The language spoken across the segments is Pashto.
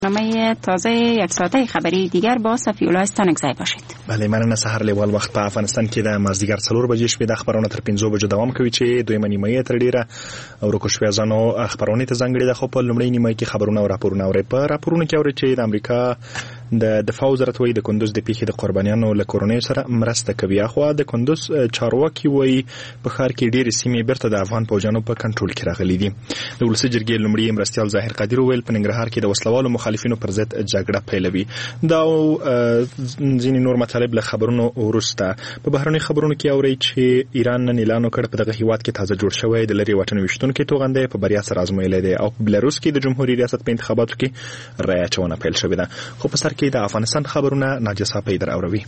برنامه تازه یک ساعته خبری دیگر با صفی‌الله استانکزی باشید. بله، مننه. سحر لیوال وخت په افغانستان کې د مازدیګر 4 بجې شپې د خبرونو تر 5 بجو دوام کوي چې دویمه نیمه تر ډیره اورکو شپږانو خبرونه ته ځانګړي د خپل لومړی نیمه کې خبرونه او راپورونه اوري. په راپورونو کې اوري چې د امریکا د دفاع وزارت وایي د کندوز د پیښې د قربانیانو له کورونې سره مرسته کوي. خو د کندوز چارواکي وایي په ښار کې ډېرې سیمې بیرته د افغان پوجانو په کنټرول کې راغلي دي. د ولسی جرګې لومړی مرستیال ظاهر قادر ویل په ننګرهار کې د وسلوالو مخالفینو پر ضد جګړه پیلوي. دا ځینې نور مطالب له خبرونو وروسته په بهرني خبرونو کې اوري چې ایران نن اعلان وکړ په دغه هیواد کې تازه جوړ شوی د لری وطن وشتونکو توغندې په بریا سره آزمویل دي او په بلاروس کې د جمهوریت ریاست په انتخاباتو کې رایه اچونه پیل شوې ده. خو په سر کې د افغانستان خبرونه ناجیه صافی در اوروي.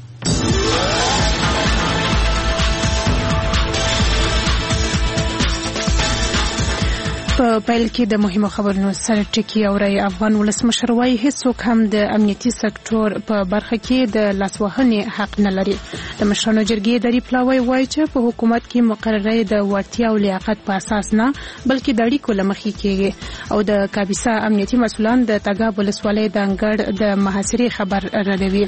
په پیل کې د مهمو خبرونو سره ټکی اوري. افغان ولسمشر وايي هیڅوک هم د امنیتي سکتور په برخه کې د لاسوهنې حق نه لري. د مشرانو جرګې د ریپلاوي وايي چې په حکومت کې مقرره د وړتیا او لیاقت په اساس نه بلکې د اړیکو لمخې کېږي. او د کابیسا امنیتي مسولان د تګاب ولسوالۍ د انګړ د محاصرې خبر ردوي.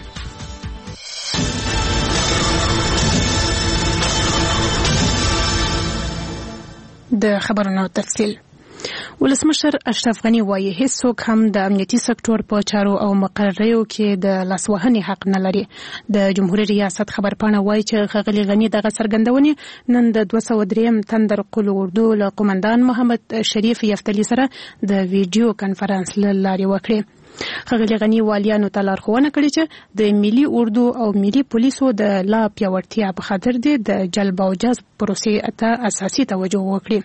د خبرونو تفصیل. ولسمشر اشرف غنی وايي هیڅوک هم د امنیتي سکتور په چارو او مقرریو کې د لاسوهنې حق نه لري. د جمهوریت ریاست خبرپاڼه وايي چې ښاغلي غنی دغه څرګندونې نن د 203 تندر قل اردو له قومندان محمد شریف یفتلی سره د ویډیو کانفرنس له لارې وکړې. ښاغلي غنی والیانو ته لارښوونه کړې چې د ملي اردو او ملي پولیسو د لا پیاوړتیا په خاطر د جلب او جذب پروسې ته اساسي توجه وکړي.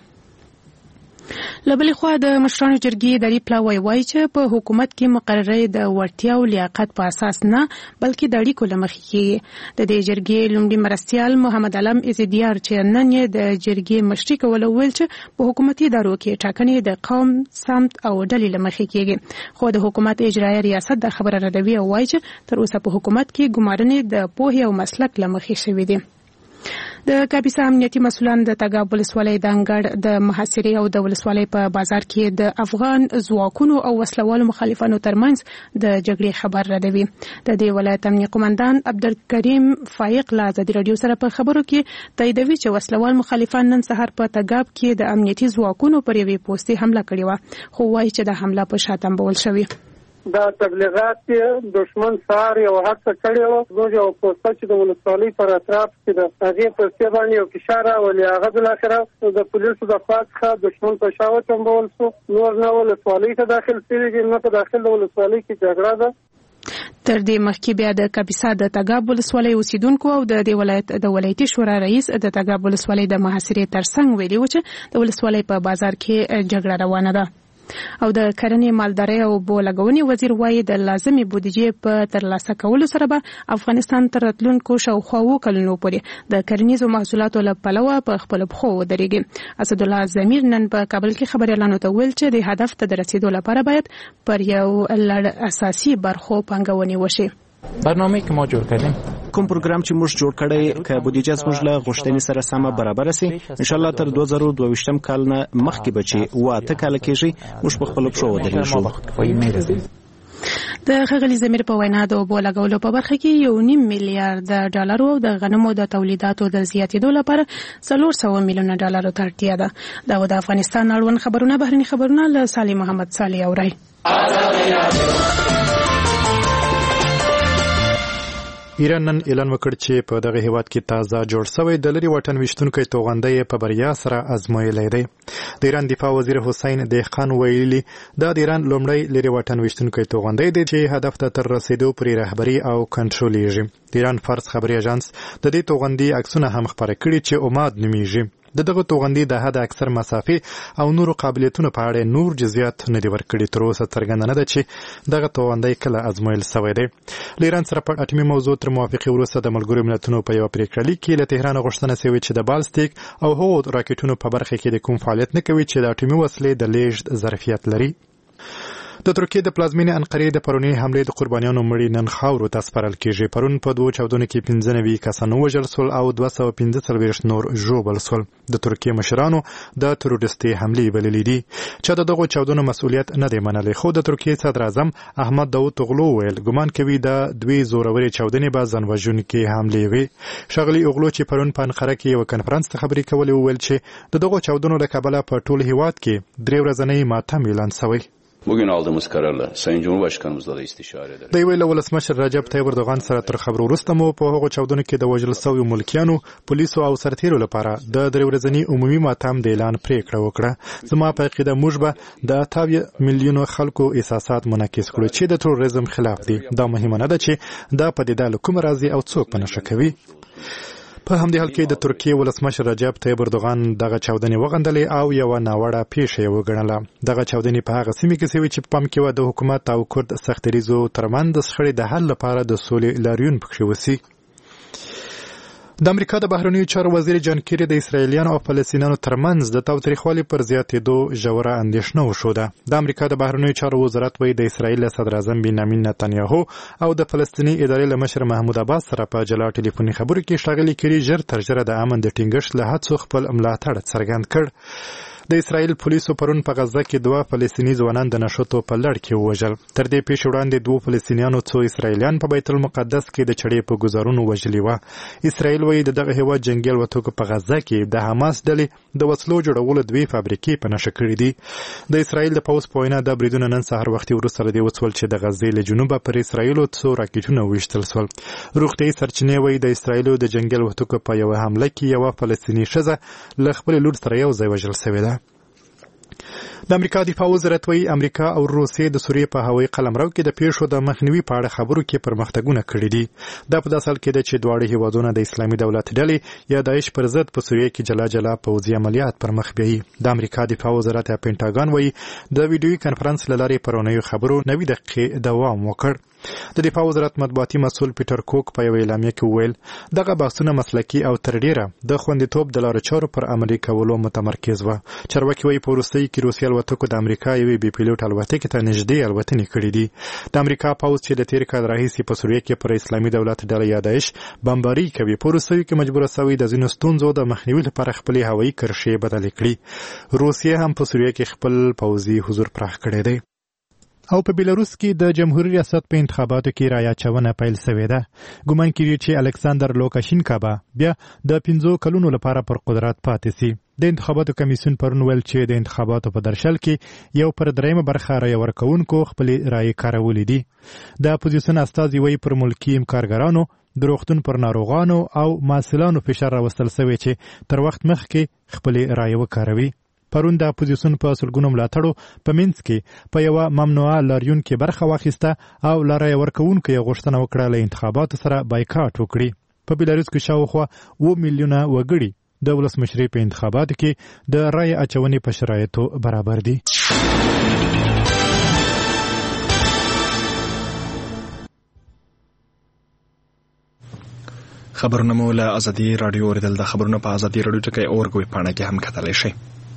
لبلې خوا د مشرانو جرګې د ریپلاوي وايي چې په حکومت کې مقرره د وړتیا او لیاقت په اساس نه بلکې د اړیکو لمخې کېږي. د دې جرګې لومړي مرستیال محمد علم ازدیار چې نن یې د جرګې مشري کوله ویل چې په حکومتي ادارو کې ټاکنې د قوم سمت او ډلې لمخې کېږي. خو د حکومت اجرایي ریاست د خبره ردوي او وايي چې تر اوسه په حکومت کې ګمارنې د پوهې او مسلک لمخې شوې دي. د کابیسا امنیتي مسولان د تګاب ولسوالۍ د انګړ د محاصرې او د ولسوالۍ په بازار کې د افغان ځواکونو او وسلوالو مخالفانو ترمنځ د جګړې خبر ردوي. د دې ولایت امنیه قومندان عبدالکریم فایق له ازادي راډیو سره په خبرو کې تاییدوي چې وسلوال مخالفان نن سهار په تګاب کې د امنیتي ځواکونو پر یوې پوستې حمله کړې وه، خو وایي چې د حمله په شا تنبول شوې. دا تبلیغات دشمن سار یو هڅه کړې وه زموږ یو پوسټه چې د ولسوالۍ پر اطراف کې د هغې پوستې باندې یو فشار راولي. هغه بالاخره د پولیسو د خوا څخه دشمن په شا وتنبول شو. نور نه ولسوالۍ ته داخل شوي دي نه په داخل د ولسوالۍ کې جګړه ده. تر دې مخکې بیا د کابیسا د تګاب ولسوالۍ اوسیدونکو او د دې ولایت د ولایتي شورا رئیس د تګاب ولسوالۍ د محاصرې ترڅنګ ویلي و چې د ولسوالۍ په بازار کې جګړه روانه ده. او د کرنې مالدارۍ او بولګونې وزیر وايي د لازمي بودیجې په ترلاسه کولو سره به افغانستان تر راتلونکو شاوخوا 2 کلونو پورې د کرنیزو محصولاتو له پلوه په خپل پښو ودرېږي. اسدالله زمیر نن په کابل کې خبريالانو ته ویل چې د هدف ته د رسیدو لپاره باید پر یو لړ اساسي برخو پانګونې وشي. برنامه‌ای که ما جوړ کردیم کوم پروګرام چې موږ جوړ کړی که بودیجه زموږ له غوښتنې سره سمه برابر سي ان شاء الله تر 2022 کال نه مخکې بچي 8 کال کېږي موږ په خپل پښو ودرېږو. د ښاغلي زمیر په وینا د اوبو لګولو په برخه کې 1.5 میلیارډ ډالر او د غنمو د تولیداتو د زیاتېدو لپاره 400 میلیونه ډالر ته اړتیا ده. دا د افغانستان اړوند خبرونه بهرني خبرونه له صالح محمد صالح اوري. ایران نن اعلان وکړ چې په دغه هیواد کې تازه جوړ شوی د لری وطن وشتونکو توغندې په بریا سره آزمویلی دی. د ایران دفاع وزیر حسین دهقان ویلي دا د ایران لومړی لری وطن وشتونکو توغندې دی چې هدف ته تر رسیدو پرې رهبری او کنټرولېږي. د ایران فارس خبري اژانس د دې توغندې عکسونه هم خبره کړي چې اماد نومیږي. دغه توغندې د حد اکثر مسافه او نور قابلیتونو په اړه نور جزئیات نه دی ورکړي. تر اوسه څرګنده نه ده چې دغه توغندې کله ازمویل شوی دی. ایران سره په اټومي موضوع تر موافقې وروسته د ملګرو ملتونو په یو پریکړه لیک کې له تهران غوښتنه شوې چې د بالستیک او هغو راکټونو په برخه کې د کوم فعالیت نه کوي چې د اټومي وسلې د لیږد ظرفیت لري. د ترکیې د پلازمینې انقرې د پرونی حملې د قربانیانو مړي نن خاورو ته سپارل کیږي. پرون په 2 چاودنو کې 95 کسان وژل شول او 245 نور ژوبل شول. د ترکیې مشرانو د تروریستي حملې بللې دي چې دغه چاودنو مسؤلیت نه دی منلی. خو د ترکیې صدر اعظم احمد داوطغلو ویل ګمان کوي د دوی زوروري چاودنې به ځانوژونکي حملې وي. شغلي اوغلو چې پرون په انقره کې یو کنفرانس ته خبرې کولې وویل چې دغه چاودنو له کبله په ټول هیواد کې 3 ورځنی ماتم اعلان شوی. Bugün aldığımız kararla Sayın Cumhurbaşkanımızla da istişare ederek. د ویل ولسمشر رجب طیب اردوغان سره تر خبرو وروسته مو په هغو چاودنو کې د وژل شویو ملکیانو، پولیسو او سرتیرو لپاره د 3 ورځني عمومي ماتم د اعلان پریکړه وکړه. زما په عقیده موږ به د 80 میلیونو خلکو احساسات منعکس کړو چې د تروریزم خلاف دي. دا مهمه نه ده چې دا پدیده له کوم راځي او څوک په نشه کوي. په همدې حال کې د ترکیې ولسمشر رجب طیب اردوغان دغه چاودنې وغندلې او یو ناوړه پیښه یې وګڼله. دغه چاودنې په هغه سیمه کې شوې چې په پام کې و د حکومت او کرد سختریزو ترمنځ د شخړې د حل لپاره د سولې لاریون پکښې وسی. د امریکا د بهرنیو چارو وزیر جان کیری د اسرایلیانو او فلسطینیانو ترمنځ د تاوتریخوالي پر زیاتېدو ژوره اندېښنه وښوده. د امریکا د بهرنیو چارو وزارت وایي د اسرایل صدر اعظم بنیامین نتنیاهو او د فلسطیني ادارې له مشر محمود عباس سره په جلا ټلیفوني خبرو کې ښاغلي کیری ژر تر ژره د امن د ټینګښت له هڅو خپل ملاتړ څرګند کړ. د اسرایل پولیسو پرون په غزه کې 2 فلسطیني ځوانان د نشوتو په لړ کې ووژل. تر دې پیښې وړاندې 2 فلسطینیانو څو اسرایلیان په بیت المقدس کې د چړې په ګزارونو وژلي وه. اسرایل وایي دغه هیواد جنګي الوتکو په غزه کې د حماس ډلې د وسلو جوړولو 2 فابریکې په نشه کړې دي. د اسرایل د پوځ په وینا د بریدونو نن سهار وختي وروسته له دې وسول چې د غزې له جنوبه پر اسرایلو څو راکټونه ویشتل شول. روغتیایي سرچینې وایي د اسرایلو د جنګي الوتکو په یوه حمله کې یوه فلسطیني ښځه له خپلې لور سره یو ځای وژل شوې ده. د امریکا دفاع وزارت وایي امریکا او روسیې د سوریې په هوایي قلمرو کې د پیښو د مخنیوي په اړه خبرو کې پرمختګونه کړي دي. دا په داسې حال کې ده چې دواړه هیوادونه د اسلامي دولت ډلې یا داعش پر ضد په سوریې کې جلا جلا پوځي عملیات پر مخ بیایي. د امریکا دفاع وزارت یا پینټاګان وایي د ویډیوي کنفرانس له لارې پرونیو خبرو 90 دقیقې دوام وکړ. د دفاع وزارت مطبوعاتي مسؤل پیټر کوک په یو اعلامیه کې وویل دغه بحثونه مسلکي او تر ډیره د خوندیتوب د لارو چارو پر عملي کولو متمرکز و. چارواکي وایي په وروستۍ کې روسیې الوتکو د امریکا یوې بې پیلوټ الوتکې ته نږدې الوتنې کړې دي. د امریکا پوځ چې د تیر کال راهیسې په سوریې کې پر اسلامي دولت ډله یا داعش بمباري کوي په وروستیو کې مجبوره شوی د ځینو ستونزو د مخنیوي لپاره خپلې هوایي کرښې بدلې کړي. روسیې هم په سوریې کې خپل پوځي حضور پراخ کړی دی. او په بیلاروس کې د جمهوریت ریاست په انتخاباتو کې رایه اچونه پیل شوې ده. ګومان کیږي چې الکساندر لوکاشینکا به بیا د 15 کلونو لپاره پر قدرت پاتې شي. د انتخاباتو کمیسیون پرون ویل چې د انتخاباتو په درشل کې یو پر درېمه برخه رایه ورکوونکو خپل رایه کارولې دي. د اپوزیسیون استازي وایي پر ملکي کارګرانو، د روغتون پر ناروغانو او محصلانو فشار راوستل شوی چې تر وخت مخکې خپل رایه وکاروي. پرون د اپوزیسیون په سلګونو ملاتړو په منځ کې په یوه ممنوعه لاریون کې برخه واخیسته او له رایه ورکوونکو یې غوښتنه وکړه له انتخاباتو سره بایکاټ وکړي. په بیلاروس کې شاوخوا 2 میلیونه وګړي د ولسمشرۍ په انتخاباتو کې د رایه اچونې په شرایطو برابر دي. خبرونه مو له ازادي رادیو اوریدل. د خبرونو په ازادي رادیو ټکی اورګوي پاڼه کې هم کتلی شئ.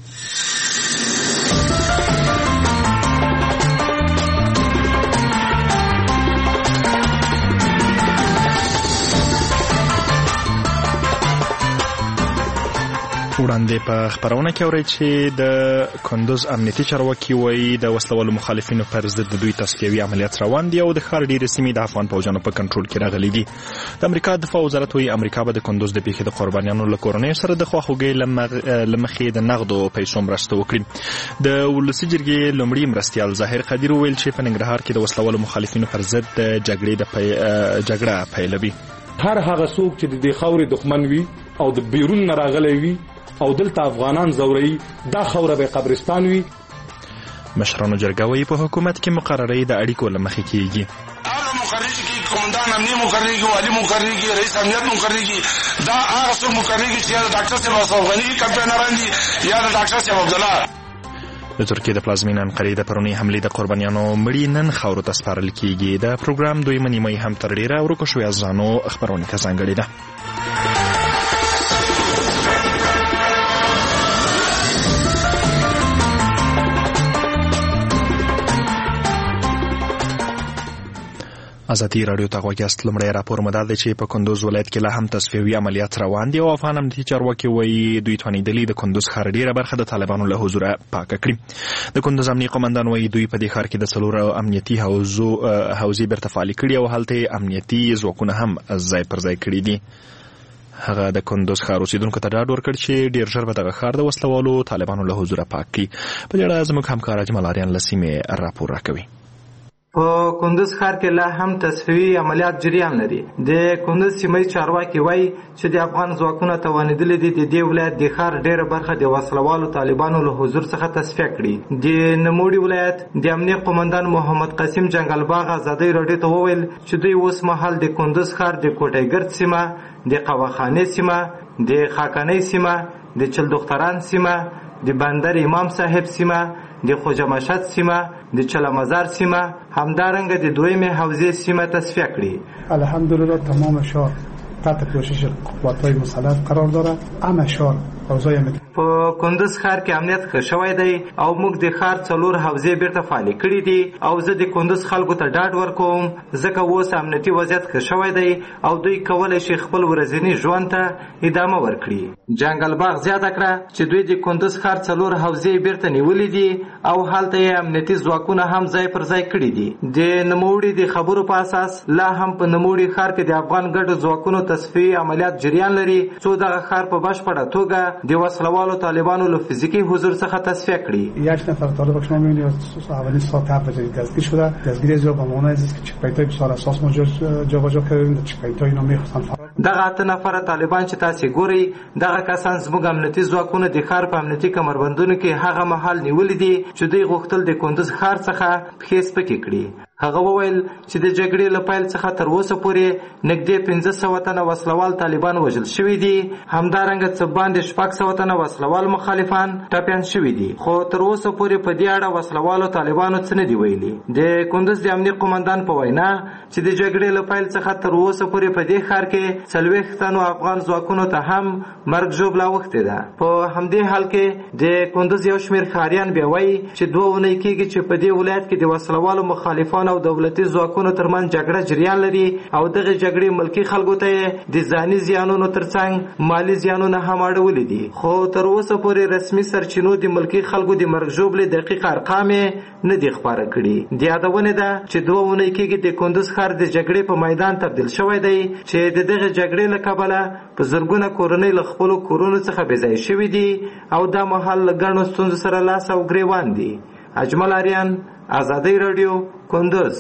وړاندې په خبرونه کې اورئ چې د کندوز امنیتي چارواکي وایي د وسلوالو مخالفینو پر ضد د دوی تصفیوي عملیات روان دي او د ښار ډېرې سیمې د افغان پوځیانو په کنټرول کې راغلي دي. د امریکا دفاع وزارت وایي امریکا به د کندوز د پیښې د قربانیانو له کورنیو سره د خواخوږۍ له مخې د نغدو پیسو مرسته وکړي. د ولسي جرګې لومړي مرستیال ظاهر قدیر وویل چې په ننګرهار کې د وسلوالو مخالفینو پر ضد د جګړه پیلوي. هر هغه څوک چې د خاورې دښمن وي او د بیرون نه راغلی وي او دلته افغانان زوري دا خوره به قبرستان وي. مشرانو جرګه وایي په حکومت کې مقررې د اړیکو له مخې کېږي. هغه مقرر کې قومندان امنیه مقرر کې والی مقرر کې رئیس امنیت مقرر کې دا هغه څوک مقرر کې چې یا د ډاکټر صاحب افغاني کمپاینران دي یا د ډاکټر صاحب عبدالله. د ترکیې د پلازمینې انقرې د پرونی حملې د قربانیانو مړي نن خاورو ته سپارل کېږي. د پروګرام دویمه نیمه هم تر ډیره ورکو شوې ځانو خبرونه ته ځانګړې ده. ازادي رادیو ته غوږ یاست. لومړی راپور مو دا دی چې په کندوز ولایت کې لا هم تصفیوي عملیات روان دي او افغان امنیتي چارواکي وایي دوی توانېدلي د کندوز ښار ډېره برخه د طالبانو له حضوره پاکه کړي. د کندوز امنیتي قومندان وایي دوی په دې ښار کې د 4 امنیتي حوزې بیرته فعالې کړي او هلته امنیتي ځواکونه هم ځای پر ځای کړي دي. هغه د کندوز ښار اوسیدونکو ته ډاډ ورکړ چې ډېر ژر به دغه ښار د وسلوالو طالبانو له حضوره پاک کړي. په دې اړه زموږ همکار اجمل آریان له سیمې راپور راکوي. په کندوز ښار کې لا هم تصفیوي عملیات جریان لري. د کندوز سیمې چارواکي وایي چې د افغان ځواکونو توانېدلي دي د دې ولایت د ښار ډېره برخه د وسلوالو طالبانو له حضور څخه تصفیه کړي. د نوموړي ولایت د امنیه قومندان محمد قاسم جنګلباغ ازادي رادیو ته وویل چې دوی اوس مهال د کندوز ښار د کوټېګرد سیمه، د قواخانې سیمه، د خاکنۍ سیمه، د چلدختران سیمه، د بندر امام صاحب سیمه، د خوجه مشهد سیمه، د چلمزار سیمه، همدارنګه د دویمه حوزه سیمه تصفیه کړي. الحمدلله تمام شهر تحت پوشش قوات‌های مسلح قرار داره. همه شهر حوزه په کندوز ښار کې امنیت ښه شوی دی او موږ د ښار 4 حوزې بیرته فعالې کړي دي او زه د کندوز خلکو ته ډاډ ورکوم ځکه اوس امنیتي وضعیت ښه شوی دی او دوی کولی شي خپل ورځني ژوند ته ادامه ورکړي. جنګلباغ زیاته کړه چې دوی د کندوز ښار 4 حوزې بیرته نیولې دي او هلته یې امنیتي ځواکونه هم ځای پر ځای کړي دي. د نوموړي د خبرو په اساس لا هم په نوموړي ښار کې د افغان ګډو ځواکونو تصفیې عملیات جریان لري څو دغه ښار په بشپړه توګه د وسلوالو طالبانو له فیزیکی حضور څخه تصفیه کړي. یک نفر طالب که شما می‌بینید اولین ساعت 7 بجه دستگیر شده. دستگیری زیاد به معنای است که چک‌پوینت‌های بسیار اساس ما جابجا کردیم. چک‌پوینت‌های اینا می‌خواستن دغه 8 نفر طالبان چې تاسو ګورئ دغه کسان زموږ امنیتي ځواکونه د ښار په امنیتي کمربندونو کې هغه محل نیولې دي چې دوی غوښتل د کندوز ښار څخه پښې سپکې کړي. هغه وویل چې د جګړې له پیل څخه تر اوسه پورې نږدې 1500 تنه وسلوال طالبان وژل شوي دي. همدارنګه څه باندې 600 تنه وسلوال مخالفان ټپیان شوي دي. خو تر اوسه پورې په دې اړه وسلوالو طالبانو څه نه دي ویلي. د کندوز د امنیه قومندان په وینا چې د جګړې له پیل څخه تر اوسه پورې په دې ښار کې 40 تنو افغان ځواکونو ته هم مرګ ژوبله اوښتې ده. په همدې حال کې د کندوز یو شمېر ښاریان بیا وایي چې 2 اونۍ کېږي چې په دې ولایت کې د وسلوالو مخالفانو او دولتي ځواکونو ترمنځ جګړه جریان لري او دغه جګړې ملکی خلکو ته د ځاني زیانونو ترڅنګ مالی زیانونه هم اړولي دي. خو تر اوسه پورې رسمي سرچینو د ملکی خلکو د مرګ ژوبلې دقیق ارقام نه دي خبره کړي. د یادونه ده چې 2 اونۍ کېږي د کندوز ښار د جګړې په میدان تبدیل شوی دی چې دغه جګړې له کبله په زرګونه کورنۍ له خپل کورونو څخه بې ځای شوي دي او دا مهال له ګڼو ستونزو سره لاس او ګریوان دي. اجمل آریان، ازادي رادیو، کندوز.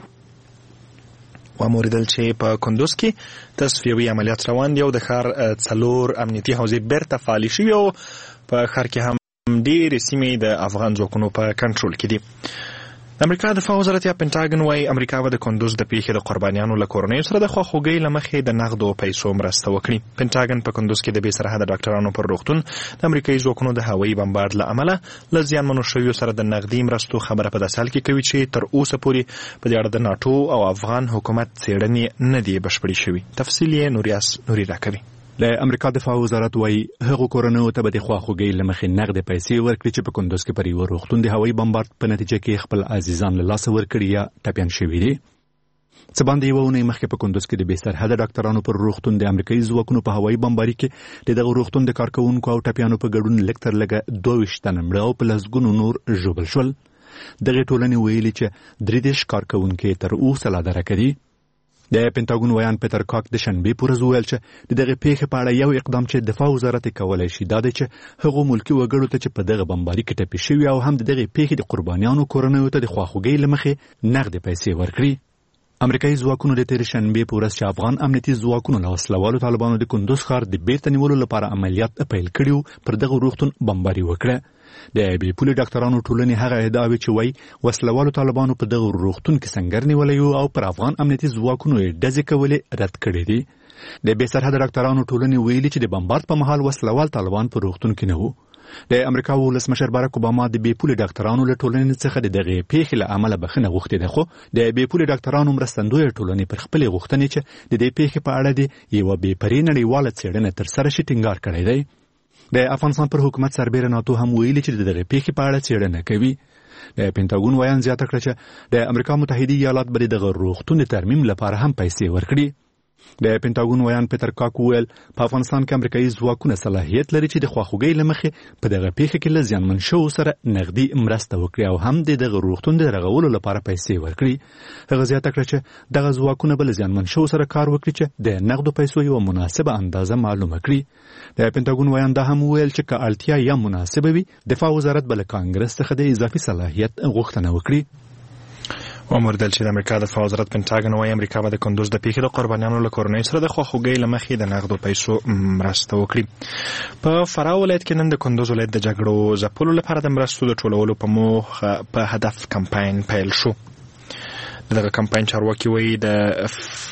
وموریدل چې په کندوز کې تصفیوي عملیات روان دي او د ښار 4 امنیتي حوزې بیرته فعالې شوي او په ښار کې هم ډېرې سیمې د افغان ځواکونو په کنټرول کې دي. د امریکا دفاع وزارت یا پینټاګن وایي امریکا به د کندوز د پیښې د قربانیانو له کورنیو سره د خواخوږۍ له مخې د نغدو پیسو مرسته وکړي. پینټاګن په کندوز کې د بې سرحده ډاکټرانو پر روغتون د امریکایي ځواکونو د هوایي بمبارد له امله له زیانمنو شویو سره د نغدي مرستو خبره په داسې حال کې کوي چې تر اوسه پورې په دې اړه د ناټو او افغان حکومت څېړنې نه دي بشپړې شوي. تفصیل یې نوریاس نوري راکوي. د امریکا دفاع وزارت وایي هغو کورنیو ته به د خواخوږۍ له مخې نغدې پیسې ورکړي چې په کندوز کې پر یوه روغتون د هوایي بمبارد په نتیجه کې خپل عزیزان له لاسه ورکړي یا ټپیان شوي دي. څه باندې یوه اونۍ مخکې په کندوز کې د بې سرحده ډاکټرانو پر روغتون د امریکایي ځواکونو په هوایي بمباري کې د دغه روغتون د کارکوونکو او ټپیانو په ګډون لږ تر لږه 22 تنه مړه او په لسګونو نور ژوبل شول. دغې ټولنې ویلي چې 33 کارکوونکي تر اوسه لا درکه دي. د پینټاګون ویان پیټر کاک د شنبې په ورځ وویل چې د دغې پیښې په اړه یو اقدام چې دفاع وزارت کولی شي دا دی چې هغو ملکي وګړو ته چې په دغه بمباري کې ټپي شوي او هم د دغې پیښې د قربانیانو کورنیو ته د خواخوږۍ له مخې نغدې پیسې ورکړي. امریکایي ځواکونو د تېرې شنبې په ورځ چې افغان امنیتي ځواکونو له وسلوالو طالبانو د کندوز ښار د بیرته نیولو لپاره عملیات پیل کړي پر دغه روغتون بمباري وکړه. د بې پولې ډاکټرانو ټولنې هغه ادعاوې چې وایي وسلوالو طالبانو په دغه روغتون کې سنګر نیولی او پر افغان امنیتي ځواکونو یې ډزې کولې رد کړي دي. د بې سرحده ډاکټرانو ټولنې ویلي چې د بمبارد په مهال وسلوال طالبان په روغتون کې نه وو. د امریکا ولسمشر باراک اوباما د بې پولې ډاکټرانو له ټولنې څخه د دغې پیښې له امله بخښنه غوښتې ده خو د بې پولې ډاکټرانو مرستندویه ټولنې پر خپلې غوښتنې چې د دې پیښې په اړه د یوه بې پرې نړیواله څېړنه ترسره شي ټینګار کړی دی. د افغانستان پر حکومت سربیره ناتو هم ویلي چې د دغې پیښې په اړه څېړنه کوي. د پینټاګون وایان زیاته کړه چې د امریکا متحده ایالات به د روغتون ترمیم لپاره هم پیسې ورکړي. د پینټاګون وایان پیټر کاک ویل په افغانستان کې امریکایي ځواکونه صلاحیت لري چې د خواخوږۍ له مخې په دغه پیښه کې له زیانمن شوو سره نغدي مرسته وکړي او هم دغه روغتون د رغولو لپاره پیسې ورکړي. هغه زیاته کړه چې دغه ځواکونه به له زیانمن شوو سره کار وکړي چې د نغدو پیسو یوه مناسبه اندازه معلومه کړي. د پینټاګون وایان دا هم ویل چې که اړتیا یا مناسبه وي دفاع وزارت به له کانګرس څخه د اضافي صلاحیت غوښتنه وکړي. ومردل چې د امریکا د دفاع وزارت پنټاګن وايي امریکا به د کندوز د پیښې د قربانیانو له کورنۍ سره د خواخوږۍ له مخې د نغدو پیسو مرسته وکړي. په فراه ولایت کې نن د کندوز ولایت د جګړو ځپلو لپاره د مرستو د ټولولو په موخه په هدف کمپاین پیل شو. دغه کمپاین چارواکي وايي د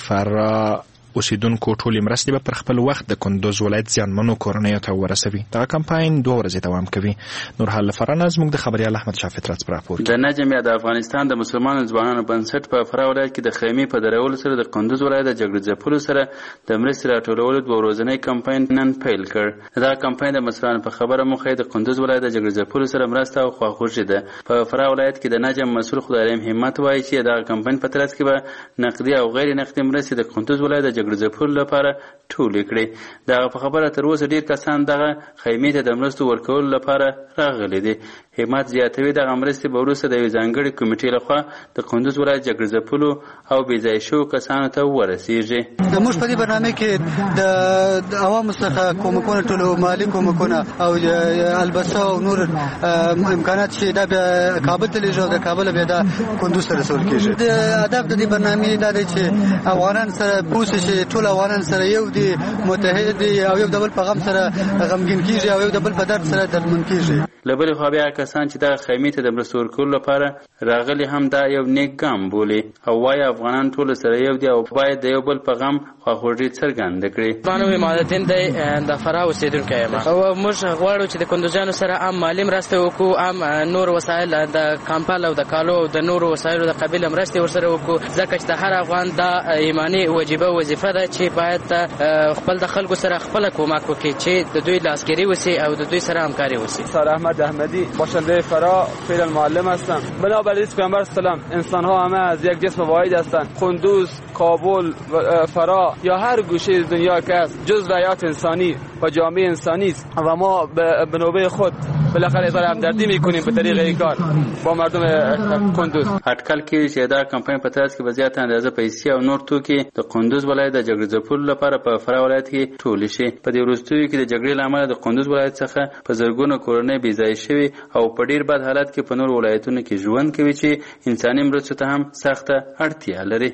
فراه اوسیدونکو ټولې مرستې به پر خپل وخت د کندوز ولایت زیانمنو کورنیو ته ورسوي. دغه کمپاین 2 ورځې دوام کوي. نور حال فرانه زموږ د خبريال احمد شافت راځ راپور. د نجم یا د افغانستان د مسلمانانو ځوانانو بنسټ په فراه ولایت کې د خیمې په درولو سره د کندوز ولایت د جګړې ځپلو سره د مرستې راټولولو 2 ورځنی کمپاین نن پیل کړ. دا کمپاین د مسلمانانو په خبره مخه د کندوز ولایت د جګړې ځپلو سره مرسته او خواخوږي ده. په فراه ولایت کې د نجم مسؤل خدای همت وایي چې دا کمپاین په ترڅ کې به نقدي او غیر نقدي مرستې د کندوز ولایت د جګړې ځپلو لپاره ټولې کړي. دا په خبره تر اوسه ډیر کسان دغه خیمې ته د مرستو ورکولو لپاره راغلي دي. همت زیاتوي دغه مرستې به وروسته د یوې ځانګړې کمیټې لخوا د کندوز ولایت جګړې ځپلو او بې ځای شوو کسانو ته ورسیږي. موږ په دې برنامه کې د عوامو څخه کومکونه ټولو مالي کومکونه او البسه او نور امکانات چې دا بیا کابل ته لیږي او د کابل بیا دا کندوز ته رسول کېږي. د هدف د دې برنامې دا دی چې افغانان سره پوه شي چې ټول افغانان سره یو دي، متحد دي او یو د بل په غم سره غمګین کېږي او یو د بل په درد سره دردمن کېږي. له بلې خوا بیا کسان چې دغه خیمې ته د مرستو ورکولو لپاره راغلي هم دا یو نیک ګام بولي او وایي افغانان ټول سره یو دي او باید د یو بل په غم خواخوږي څرګنده کړي. مانوي مالدین دی د فراه اوسیدونکی یم او موږ غواړو چې د کندوزیانو سره هم مالي مرسته وکړو، هم نور وسایل د کمپل او د کالو او د نورو وسایلو د قبیله مرستې ورسره وکړو، ځکه چې د هر افغان دا ایماني وظیفه ده چې باید خپل د خلکو سره خپل کومک وکړي چې د دوی لاسګیري وسی او د دوی سره همکاري وسی. سر احمد احمدی باشنده فراه فعلا معلم هستم. بنابر پیامبر سلام انسان ها همه از یک جسم واحد هستند. کندوز، کابل، فراه یا هر گوشه دنیا که است جزء حیات انسانی و جامعه انسانی است و ما به نوبه خود بالاخره اظهار همدردی میکنیم به طریق این کار با مردم کندوز. اټکل کې چې دا کمپاین په ترڅ کې به زیاته اندازه پیسې او نور توکي د کندوز ولایت د جګړې ځپلو لپاره په فراه ولایت کې ټول شي. په دې وروستیو کې د جګړې له امله د کندوز ولایت څخه په زرګونو کورنۍ بې ځای شوي او په ډیر بد حالت کې په نور ولایتونو کې ژوند کوي چې انساني مرستو ته هم سخته اړتیا لري.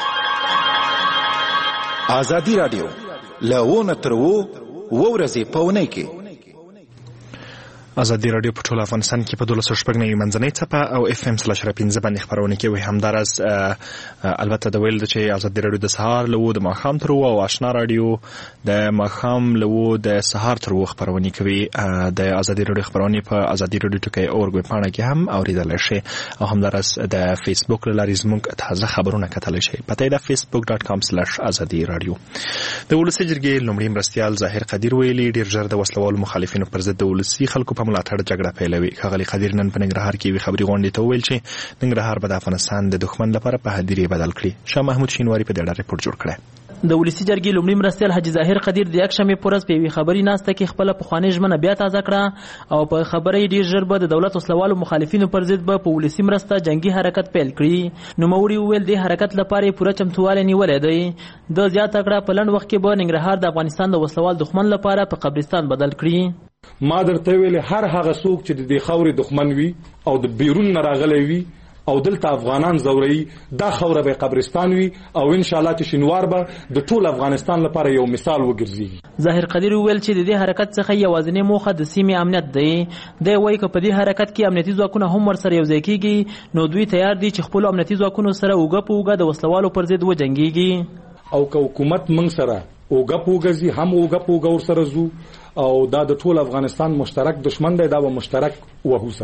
ازادي رادیو له تر ورځې په اونۍ کې ازادي رادیو په ټول افغانستان کې په 12.9 منځنۍ څپه او FM/15 باندې خبرونه کوي. همدارس البته د ویل چې ازادي رادیو د سهار له د ماښام تر او آشنا رادیو د ماښام له د سهار تر خبرونه کوي. د ازادي رادیو خبرونه په ازادي رادیو ټکی اورګ پاڼه کې هم اوریدل شي او همدارس د فیسبوک لاري زموږ تازه خبرونه کتلی شي. پته د facebook.com/azadi radio. د ولسی جرګې لومړی مرستيال ظاهر قدیر ویلي ډیر ژر د وسلوال مخالفینو پر ضد د ولسی خلکو په ملاتړ جګړه پیلوي. ښاغلي قدیر نن په ننګرهار کې وی خبري غونډې ته ویل چې ننګرهار به د افغانستان د دښمن لپاره په هدیره بدل کړي. شاه محمود شینواری په دې اړه ریپورت جوړ کړی. د ولسی جرګې لومړی مرستیال حاجی ظاهر قدیر د یک شنبه پورز په خبري ناسته کې خپل پخوانی ژمنه بیا تازه کړه او په خبري ډیر ژر به د دولت وسلوالو مخالفینو پر ضد به په ولسی مرسته جنگي حرکت پیل کړي. نو موري ویل د حرکت لپاره پوره چمتواله نیولې دی. د زیات کړه په لند وخت کې به ننګرهار د افغانستان د وسلوال دښمن لپاره په قبرستان بدل کړي. ما درته ویل هر هغه څوک چې د خاورې دښمن وي او د بیرون نه راغلی وي او دلته افغانان زوري دا خوره به قبرستان وي او ان شاء الله چې شینوار به د ټول افغانستان لپاره یو مثال وګرځي. ظاهر قدیر ویل چې د دې حرکت څخه یوازینی موخه د سیمې امنیت دی. د وایي چې په دې حرکت کې امنیتي ځواکونه هم ورسره یو ځای کیږي نو دوی تیار دي چې خپل امنیتي ځواکونو سره اوګه په اوګه د وسلوالو پر ضد وجنګيږي او که حکومت موږ سره اوګه په اوګه هم اوګه په اوګه ورسره زو او دا د ټول افغانستان مشترک دشمن دی. دا به مشترک وهو سره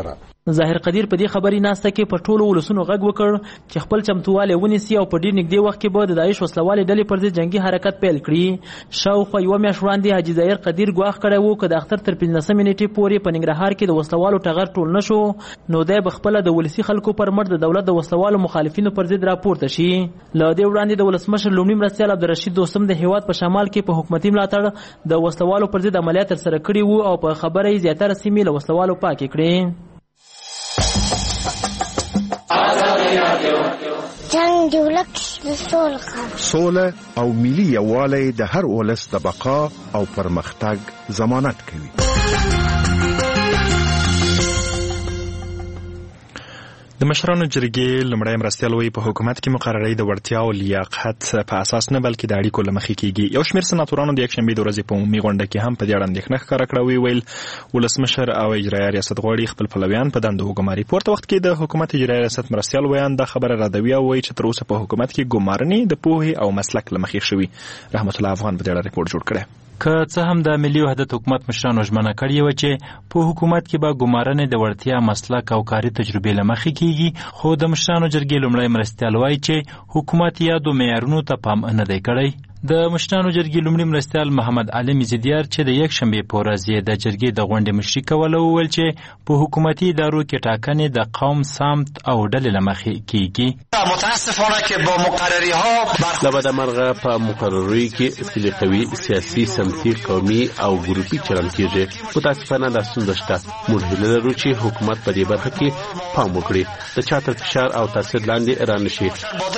ظاهر قدیر په دې خبري ناسته کې په ټولو ولسونو غږ وکړ چې خپل چمتووالی ونیسي او په ډیر نږدې وخت کې به د داعش وسلوالې ډلې پر ضد جنگي حرکت پیل کړي. شاوخوا یوه میاشت وړاندې حاجي ظاهر قدیر ګواښ کړی و که د اختر تر 15 نیټې پورې په ننګرهار کې د وسلوالو ټغر ټول نه شو نو دی به خپله د ولسي خلکو پر مټ د دولت د وسلوالو مخالفینو پر ضد راپورته شي. له دې وړاندې د ولسمشر لومړي مرستیال عبدالرشید دوستم د هیواد په شمال کې په حکومتي ملاتړ د وسلوالو پر ضد عملیات ترسره کړي وو او په خبره یې زیاتره سیمې له وسلوالو پاکې کړې. جنگ د ولس د سوله او ملي یووالی د هر ولس د بقا او پرمختګ ضمانت کوي. د مشرانو جرګې لومړی مرستیال وایي په حکومت کې مقرري د وړتیا او لیاقت په اساس نه بلکې د اړیکو له مخې کېږي. یو شمېر سناتورانو د یکشنبې د ورځې په عمومي غونډه کې هم په دې اړه اندېښنه ښکاره کړه. ویل ولسمشر او اجرایه ریاست غواړي خپل پلویان په دندو وګماري. په ورته وخت کې د حکومت اجرایه ریاست مرستیال ویان دا خبره ردوي او وایي چې تر اوسه په حکومت کې ګمارنې د پوهې او مسلک له مخې شوي. رحمت الله افغان په دې اړه ریپورت جوړ کړی. که څه هم د ملي وحدت حکومت مشرانو ژمنه کړې وه چې په حکومت کې به ګمارنې د وړتیا مسلک او کاري تجربې له مخې کېږي، خو د مشرانو جرګې لومړی مرستیال وایي چې حکومت یادو معیارونو ته پام نه دی کړی. د مشرانو جرګې لومړي مرستیال محمد علي زیدیار چې د یکشنبې په ورځ یې د جرګې د غونډې مشري کوله وویل چې په حکومتي ادارو کې ټاکنې د قوم، سمت او ډلې له مخې کېږي. متاسفانه که با مقرری ها له بده مرغه په مقرری کې سلیقوي، سیاسي، سمتي، قومي او ګروپي چلن کېږي. متاسفانه دا ستونزه شته. موږ هیله لرو چې حکومت په دې برخه کې پام وکړي، د چا تر فشار او تاثیر لاندې رانشي.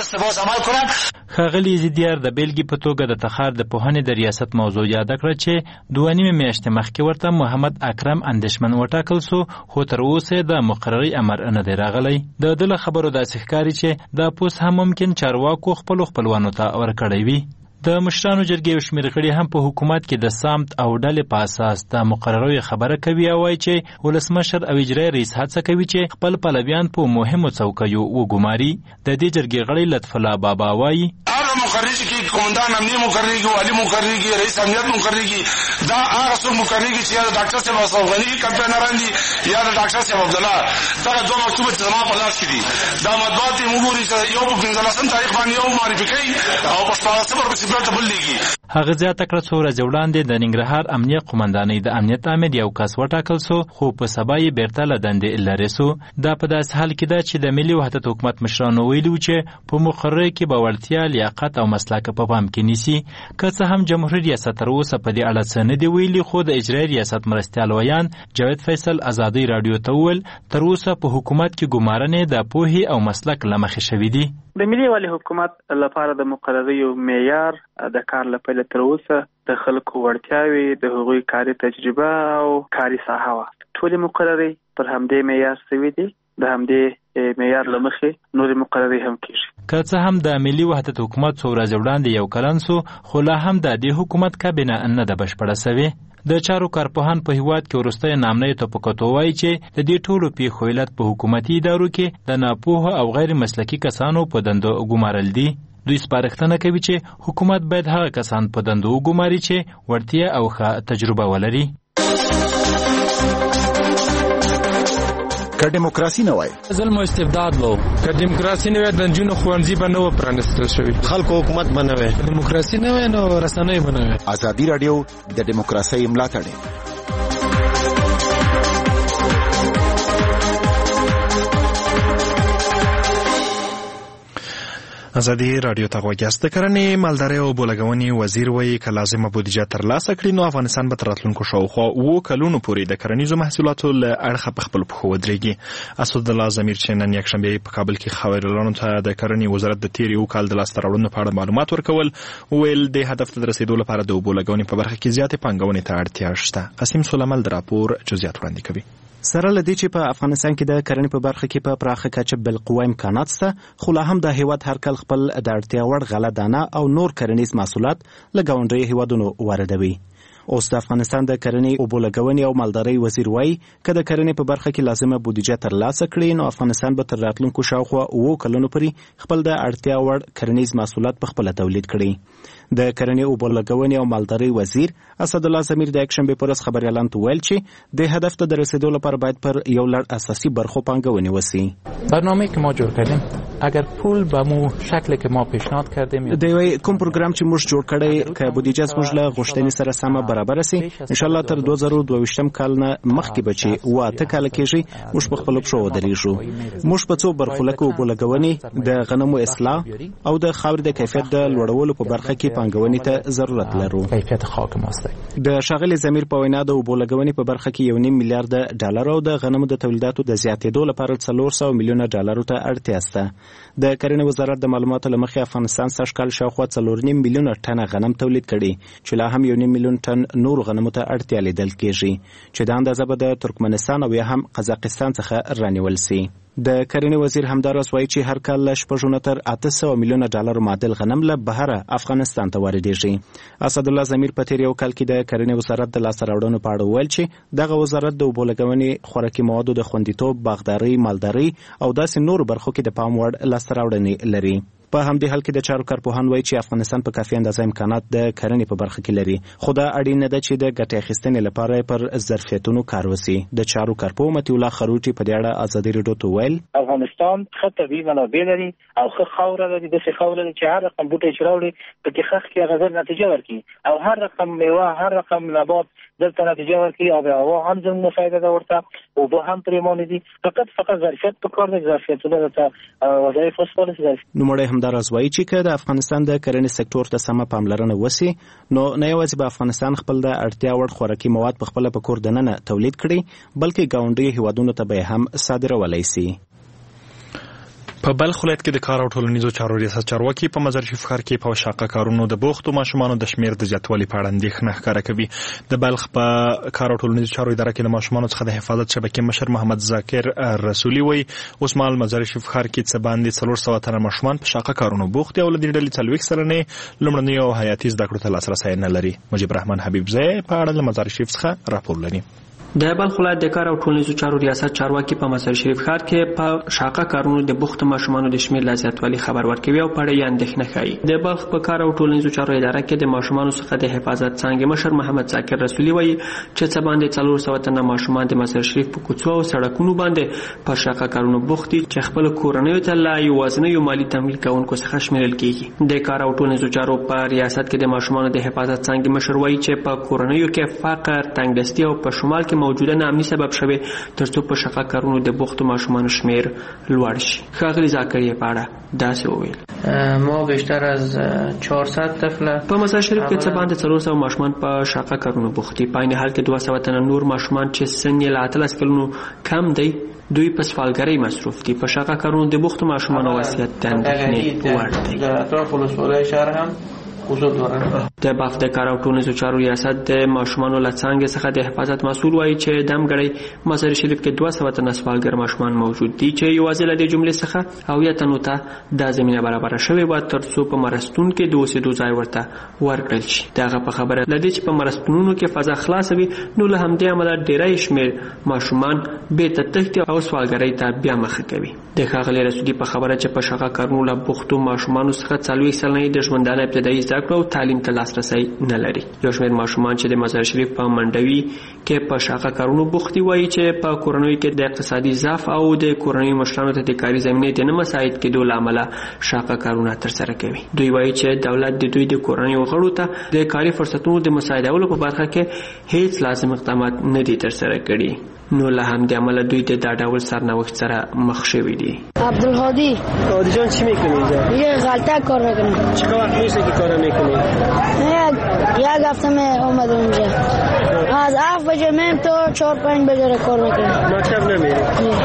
ښاغلي زیدیار د بیلګې په توګه د تخار د پوهنې د ریاست موضوع یاد کړه چې 2.5 میاشتې مخکې ورته محمد اکرم اندېشمن وټاکل سو، خو تر اوسه د مقرري امر نه دی راغلی. د ده له خبرو داسې ښکاري چې دا پوس هم ممکن چارواکو خپلوانو ته ورکړی وي. د مشرانو جرګې یو شمېر غړي هم په حکومت کې د سمت او ډلې په اساس د مقررو خبره کوي او وایي چې ولسمشر او اجرایي رئیس هڅه کوي چې خپل پلویان په مهمو څوکیو وګماري. د دې جرګې غړی لطف الله بابا وایي مقرری کی قومندان امنیه مقرری کی، والی مقرری کی، رئیس امنیت مقرری کی، دا هغه څوک مقرری کی چې یا د ډاکټر صاحب اشرف غنی کمپاینران دي یا د ډاکټر صاحب عبدالله. دا دوه مکتوب چې زما په لاس کې دي، دا مطبوعات یې وګوري چې یو په 15 تاریخ باندې یو معرفي کوي او په 14 پسې بل ته بل لیږي. هغه زیاته کړه څو ورځې وړاندې د ننګرهار امنیه قومندانۍ د امنیت عامل یو کس وټاکل سو، خو په سبا یې بیرته له دندې لرې سو. دا په داسې حال کې ده چې د ملي وحدت حکومت مشرانو ویلي چې په مقرره کې به وړتیا، لیاقت او مسلک په پام کې نیسي. که څه هم جمهوریت ریاست تر اوسه په دې اړه څه نه دی ویلي، خو د اجرایي ریاست مرستیال ویان جاوید فیصل ازادۍ راډیو ته وویل تر اوسه په حکومت کې ګمارنې د پوهې او مسلک له مخې شوي دي. د ملي یووالي حکومت لپاره د مقرریو معیار د کار لپاره تر اوسه د خلکو وړتیاوي، د هغوی کاري تجربه او کاري ساحه وه. ټولې مقرري پر همدې معیار سوي دي، د همدې معیار له مخې نورې مقرري هم کېږي. که څه هم د ملي وحدت حکومت څو ورځې وړاندې یو کلن سو، خو لا هم د دې حکومت کابینه نه ده بشپړه سوې. د چارو کارپوهان په هیواد کې وروستی نامنۍ توپکتو وایي چې د دې ټولو پیښو علت په حکومتي ادارو کې د ناپوهه او غیر مسلکي کسانو په دندو ګمارل دي. دوی سپارښتنه کوي چې حکومت باید هغه کسان په دندو وګماري چې وړتیا او ښه تجربه ولري. که دیموکراسي نه وای ظلم او استبداد وو، که دیموکراسي نه وای د نجونو ښوونځي به نه و پرانیستل شوي، خلکو حکومت به نه وای، دیموکراسي نه وای نو رسنۍ به نه وای. ازادي راډیو د دیموکراسۍ ملاتړ. ازادي راډیو ته غوږ یاست. د کرنې، مالدارۍ او بولګونې وزیر وایي که لازمه بودیجه ترلاسه کړي نو افغانستان به تر راتلونکو شاوخوا 7 کلونو پورې د کرنیزو محصولاتو له اړخه په خپلو پښو ودرېږي. اسدالله ضمیر چې نن یکشنبې په کابل کې خبریالانو ته د کرنې وزارت د تیر یو کال د لاسته راوړنو په اړه معلومات ورکول، ویل د هدف ته د رسیدو لپاره د اوبو لګونې په برخه کې زیاتې پانګونې ته اړتیا شته. قاسم سلیمل د راپور جزئیات وړاندې کوي. سره لدی چې په افغانستان کې د کرنې په برخه کې په پراخه کچه بالقوه امکانات شته، خو لا هم د هیواد هر کال خپل د اړتیا وړ غله دانه او نور کرنیز محصولات له ګاونډیو هیوادونو واردوي. اوس د افغانستان د کرنې اوبو لګونې او مالدارۍ وزیر وایي که د کرنې په برخه کې لازمه بودیجه ترلاسه کړي نو افغانستان به تر راتلونکو شاوخوا 7 کلونو پورې خپل د اړتیا وړ کرنیز محصولات په خپله تولید کړي. د کرنې اوبو لګونې او مالدارۍ وزیر اسدالله ضمیر د یکشنبې په ورځ خبریالانو ته ویل چې د هدف ته د رسیدو لپاره باید پر یو لړ اساسي برخو پانګونې وسي. برنامه‌ای که ما جور کردیم اگر پول به مو شکلی که ما پیشنهاد کردیم د یو کوم پروګرام چې موږ جوړ کړی که بودیجه زموږ له غوښتنې سره سمه برابر سي ان شاء الله تر 2022 کال نه مخکې به چې 8 کال کېږي موږ په خپل پښو ودرېږو. موږ په څو برخو لکه اوبو لګونې د غنمو اصلاح او د خاورې د کیفیت د لوړولو په برخه کې پانګونې ته ضرورت لرو. کیفیت خاک ماست. د ښاغلي ضمیر په وینا د اوبو لګونې په برخه کې 1.5 میلیارډ ډالر او د غنمو د تولیداتو د زیاتېدو لپاره 400 میلیونه ډالرو ته اړتیا شته. د کرنې وزارت د معلوماتو له مخې افغانستان سږ کال شاوخوا 4.5 میلیونه ټنه غنم تولید کړي چې لا هم 1 میلیون ټن نور غنمو ته اړتیا لیدل کېږي چې د اندازه به د ترکمنستان او یا هم قزاقستان څخه رانیول سي. د کرنې وزیر همداراز وایي چې هر کال له 6 تر 800 میلیونه ډالر معادل غنم له بهره افغانستان ته واردېږي. اسدالله ضمیر په تیر یو کال کې د کرنې وزارت د لاسته راوړنو په اړه ویل چې دغه وزارت د اوبو لګونې خوراکي موادو د خوندیتوب باغداري مالداري او داسې نورو برخو کې د پام وړ لاسته راوړنې لري. په همدې حال کې د چارو کارپوهان وایي چې افغانستان په کافي اندازه امکانات د کرنې په برخه کې لري خو دا اړین نه ده چې د ګټې اخیستنې لپاره پر ظرفیتونو کار وشي. د چارو کارپوه مطیع الله خروټي په دې اړه ازادي راډیو ته ویل افغانستان ښه طبیعي منابع لري او ښه خاوره لري داسې خاوره لري چې هر رقم بوټی چې راوړي پکې ښه کې غزل نتیجه ورکړي او هر رقم میوه هر رقم نبات دلته نتیجه ورکړي او هوا هم زموږ فایده ده ورته اوبه هم پرېمانې دي فقط ظرفیت په کار دی ظرفیتونه ته وظایف وسپارل شي. نوموړی همداراز وایي چې د افغانستان د کرنې سکتور ته سمه پاملرنه وسی نو نه یوازې به افغانستان خپل د اړتیا وړ خوراکي مواد په خپل په کور دننه تولید کړي بلکې ګاونډي هیوادونو ته به هم صادرولای شي. په بلخ ولایت کې د کار او ټولنیزو چارو ریاست چارواکي په مزار شریف ښار کې په شاقه کارونو د بوختو ماشومانو د شمیر د زیاتوالي په اړه اندېښنه ښکاره کوي. د بلخ په کار او ټولنیزو چارو اداره کې د ماشومانو څخه د حفاظت شبکې مشر محمد ذاکر رسولي وایي اوس مهال مزار شریف ښار کې څه باندې 400 تنه ماشومان په شاقه کارونو بوخت دي او له دې ډلې 40 سلنې لومړنیو او حیاتي زده کړو ته لاسرسی نه لري. مجيب رحمان حبیبزی په اړه له مزار شریف څخه راپور لري. د بلخ ولایت د کار او ټولنیزو چارو ریاست چارواکي په مزار شریف ښار کې په شاقه کارونو د بوخت ماشومانو د شمیر لا زیاتوالي خبر ورکوي او په اړه یې اندېښنه ښیي. د بلخ په کار او ټولنیزو چارو اداره کې د ماشومانو څخه د حفاظت څانګې مشر محمد ذاکر رسولي وایي چې څه باندې 400 تنه ماشومان د مزار شریف په کوڅو او سړکونو باندې په شاقه کارونو بوخت دي چې خپل کورنیو ته لا یوازینیو مالی تمویل کوونکو څخه شمیرل کیږي. د کار او ټولنیزو چارو په ریاست کې د ماشومانو د حفاظت څانګې مشر وایي چې په کورنیو کې فقر تنګدستي او په شمال کې موجوده ناامني سبب شوی ترڅو په شاقه کارونو د بوختو ماشومانو شمیر لوړ شي. ښاغلي ذاکر یې په اړه داسې وویل ما بیشتر از 400 طفل په مزار شریف کې څه باندې 400 ماشومان په شاقه کارونو بوخت دي. په عین حال کې 200 تنه نور ماشومان چې سن یې له 13 کلونو کم دی دوی په سوالګرۍ مصروف دي. په شاقه کارونو د بوختو ماشومانو وضعیت د اندېښنې وړ دی. در اطراف ولسوالۍ شهر هم د بلخ د کار او ټولنیزو چارو ریاست د ماشومانو له څانګې څخه د حفاظت مسؤل وایي چې دمګړی مزار شریف کې 200 تنه سوالګر ماشومان موجود دي چې یوازې له دې جملې څخه او یا تنو ته د زمينه برابر شوی و ترڅو په مرستون کې د اوسېدو ځای ورته ورکړل شي. دغه په خبره لدې چې په مرستونونو کې فضا خلاص وي نو له همدې عمله ډیری شمیر ماشومان بیرته تښتي او سوالګرۍ ته بیا مخه کوي. د ښاغلي رسولي په خبره چې په شاقه کارونو له بوختو ماشومانو څخه 40 سلنې د ژوندانه ابتدایي زده کړو او تعلیم ته لاسرسی نه لري. یو شمېر ماشومان چې د مزار شریف په منډوي کې په شاقه کارونو بوخت دي وایي چې په کورنیو کې د اقتصادي ضعف او د کورنیو مشرانو ته د کاري زمینې د نه مساعد کېدو له امله شاقه کارونه ترسره کوي. دوی وایي چې دولت د دوی د کورنیو غړو ته د کاري فرصتونو د مساعدولو په برخه کې هیڅ لازم اقدامات نه دي ترسره کړي نو له همدې عمله دوی د دا ډول سرنوشت سره مخ شوي دي. عبدالهادی جان چی میکنی اینجا؟ یه غلطه کار میکنم. چقدر وقت میشه که کار میکنی؟ یک هفته اومدم اینجا. از 7 بجه میم تا 4-5 بجه کار میکنم. مکتب نمیری؟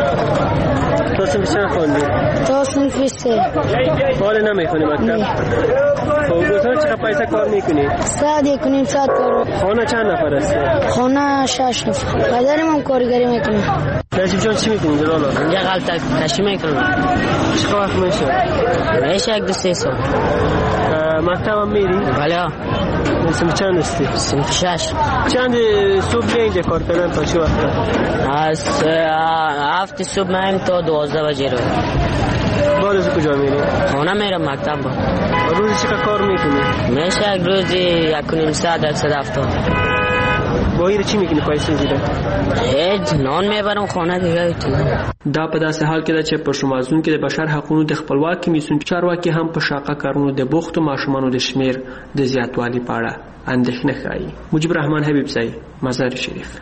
تو صنف چند خوندی؟ تا صنف 3. حال نمیکنی مکتب؟ خب روزانه چقدر پیسه کار میکنی؟ 1.5 ساعت کار. خانه چند نفر هستی؟ خانه 6 نفر. پدرم هم کارگری میکنه. نجیب جان چی میکنی جلالا؟ اینجا غلطه کشی میکنم. چقدر وقت میشه؟ میشه 1-2-3 سال. مکتبم میری؟ بله. صنف چند هستی؟ صنف 6. چند صبح میای اینجا کار کردن تا چه وقت؟ از 7 صبح میایم تا 12 بجه رو. بعد از کجا میری؟ خانه میرم مکتب. روزی چقدر کار میکنی؟ میشه روزی 1.5 ساعت 170. با این چی میکنی پیسې زیره؟ هیڅ نان میبرم خانه دیگه. دا په داسې حال کې ده چې په شمازون کې د بشر حقوقو د خپلواک کمیسیون چارواکي هم په شاقه کارونو د بوختو ماشومانو د شمیر د زیاتوالي په اړه اندېښنه ښایي. مجيب الرحمن حبیبزی، مزار شریف.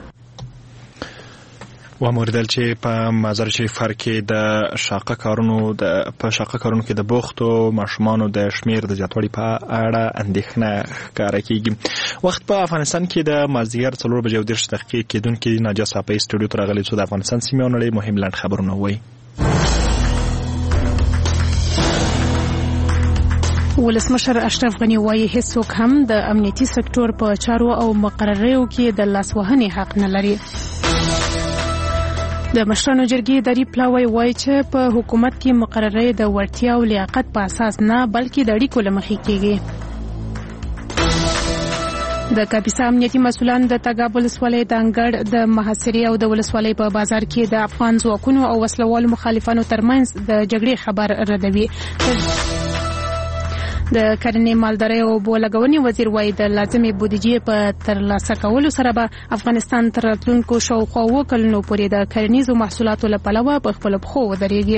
و موردل چې په مزار شریف کې د شاقه کارونو کې د بوختو ماشومانو د شمیر د زیاتوالي په اړه اندېښنه ښکاره کیږي. وخت په افغانستان کې د مازدیګر 4:30 کېدونکې ناجا صافی سټوډیو ته راغلی څو د افغانستان سیمې او نړۍ مهم لنډ خبرونه وایي. ولسمشر اشرف غنی وایي هیڅوک هم د امنیتي سکتور په چارو او مقرریو کې د لاسوهنې حق نه لري. د مشرانو جرګې اداري پلاوی وایي چې په حکومت کې مقررې د وړتیا او لیاقت په اساس نه بلکې د اړیکو له مخې کېږي. د کاپیسا امنیتي مسؤلان د تګاب ولسوالۍ د انګړ د محاصرې او د ولسوالۍ په بازار کې د افغان ځواکونو او وسلوالو مخالفانو ترمنځ د جګړې خبر ردوي. د کرنې مالدارۍ او اوبو لګونې وزیر وایي د لازمې بودیجې په ترلاسه کولو سره به افغانستان تر راتلونکو شاوخوا 7 کلونو پورې د کرنیزو محصولاتو له پلوه په خپلو پښو ودرېږي.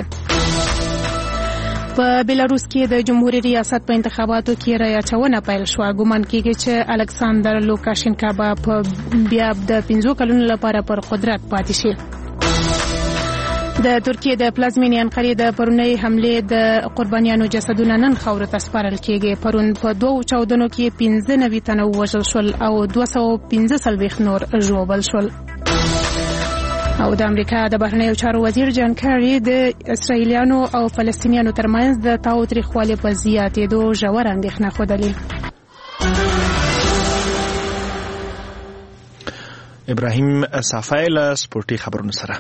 په بلاروس کې د جمهوریت ریاست په انتخاباتو کې رایه اچونه پیل شوه. ګومان کېږي چې الکساندر لوکاشینکا به بیا د 5 کلونو لپاره پر قدرت پاتې شي. د ترکیې د پلازمینې انقرې د پرونۍ حملې د قربانیانو جسدونه نن خاورو ته سپارل کېږي. پرون په 2 چاودنو کې 95 تنه ووژل شول او 245 نور ژوبل شول. او د امریکا د بهرنیو چارو وزیر جان کاری د اسرائیلیانو او فلسطینیانو ترمنځ د تاوتریخوالي په زیاتېدو ژوره اندېښنه ښودلې. ابراهیم صافی له سپورټي خبرونو سره.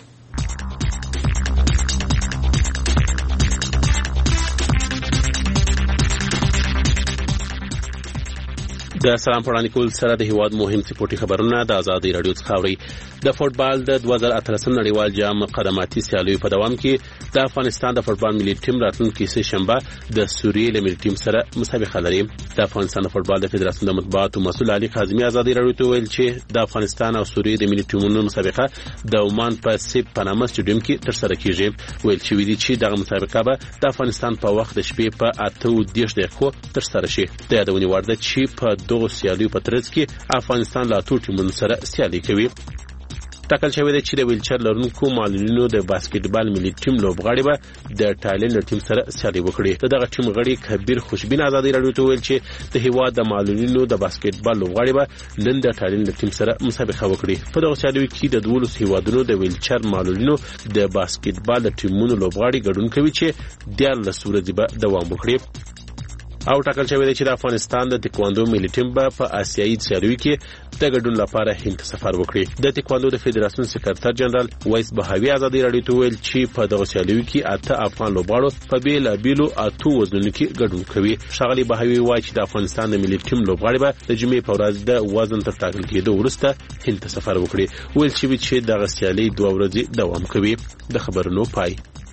د سلام پړانی کول سره د هیواد مهم سپورټي خبرونه د آزادۍ رادیو څخه اوري. د فوټبال د 2018 نړیوال جام مقدماتي سیالیو په دوام کې د افغانستان د فوټبال ملي ټیم راتلونکي سه شنبه د سوریې له ملي ټیم سره مسابقه لري. د افغانستان د فوټبال د فدراسیون د مطبوعاتو مسؤل علي کاظمي آزادۍ رادیو ته ویل چې د افغانستان او سوریې د ملي ټیمونو مسابقه د عمان په سیب پاناما سټیډیوم کې ترسره کیږي. ویل چې ویدي چې دغه مسابقه به د افغانستان په وخت د شپې په 8:30 دقیقو ترسره شي. د یادونې وړ ده چې په دغه سیالیو په ترڅ کې افغانستان لا ټول ټیمونو سره سیالي کوي. ټاکل شوی دی چې د ویلچر لرونکو معلولینو د باسکټبال ملي ټیم لوبغاړي به د ټایلند ټیم سره سیالي وکړي. دغه ټیم غړي کبیر خوشبین آزادۍ رادیو ته ویل چې د هیواد د معلولینو د باسکټبال لوبغاړي به نن د ټایلند ټیم سره مسابقه وکړي. په دغه سیالیو کې د 12 هیوادونو د ویلچر معلولینو د باسکټبال ټیمونو لوبغاړي ګډون کوي چې 14 ورځې به دوام وکړي. او ټاکل شوی دی چې د افغانستان د تکواندو ملي ټیم به په آسیایي سیالیو کې د ګډون لپاره هند سفر وکړي. د تکواندو د فدراسیون سکرټر جنرال وایس بهاوی آزادۍ رادیو ته ویل چې په دغه سیالیو کې 8 افغان لوبغاړو په بیلابیلو 8 وزنونو کې ګډون کوي. ښاغلي بهاوی وایي چې د افغانستان د ملي ټیم لوبغاړي به د جمعې په ورځ د وزن تر ټاکل کېدو وروسته هند سفر وکړي. ویل چې دغه سیالي 2 ورځې دوام کوي. د خبرونو پای.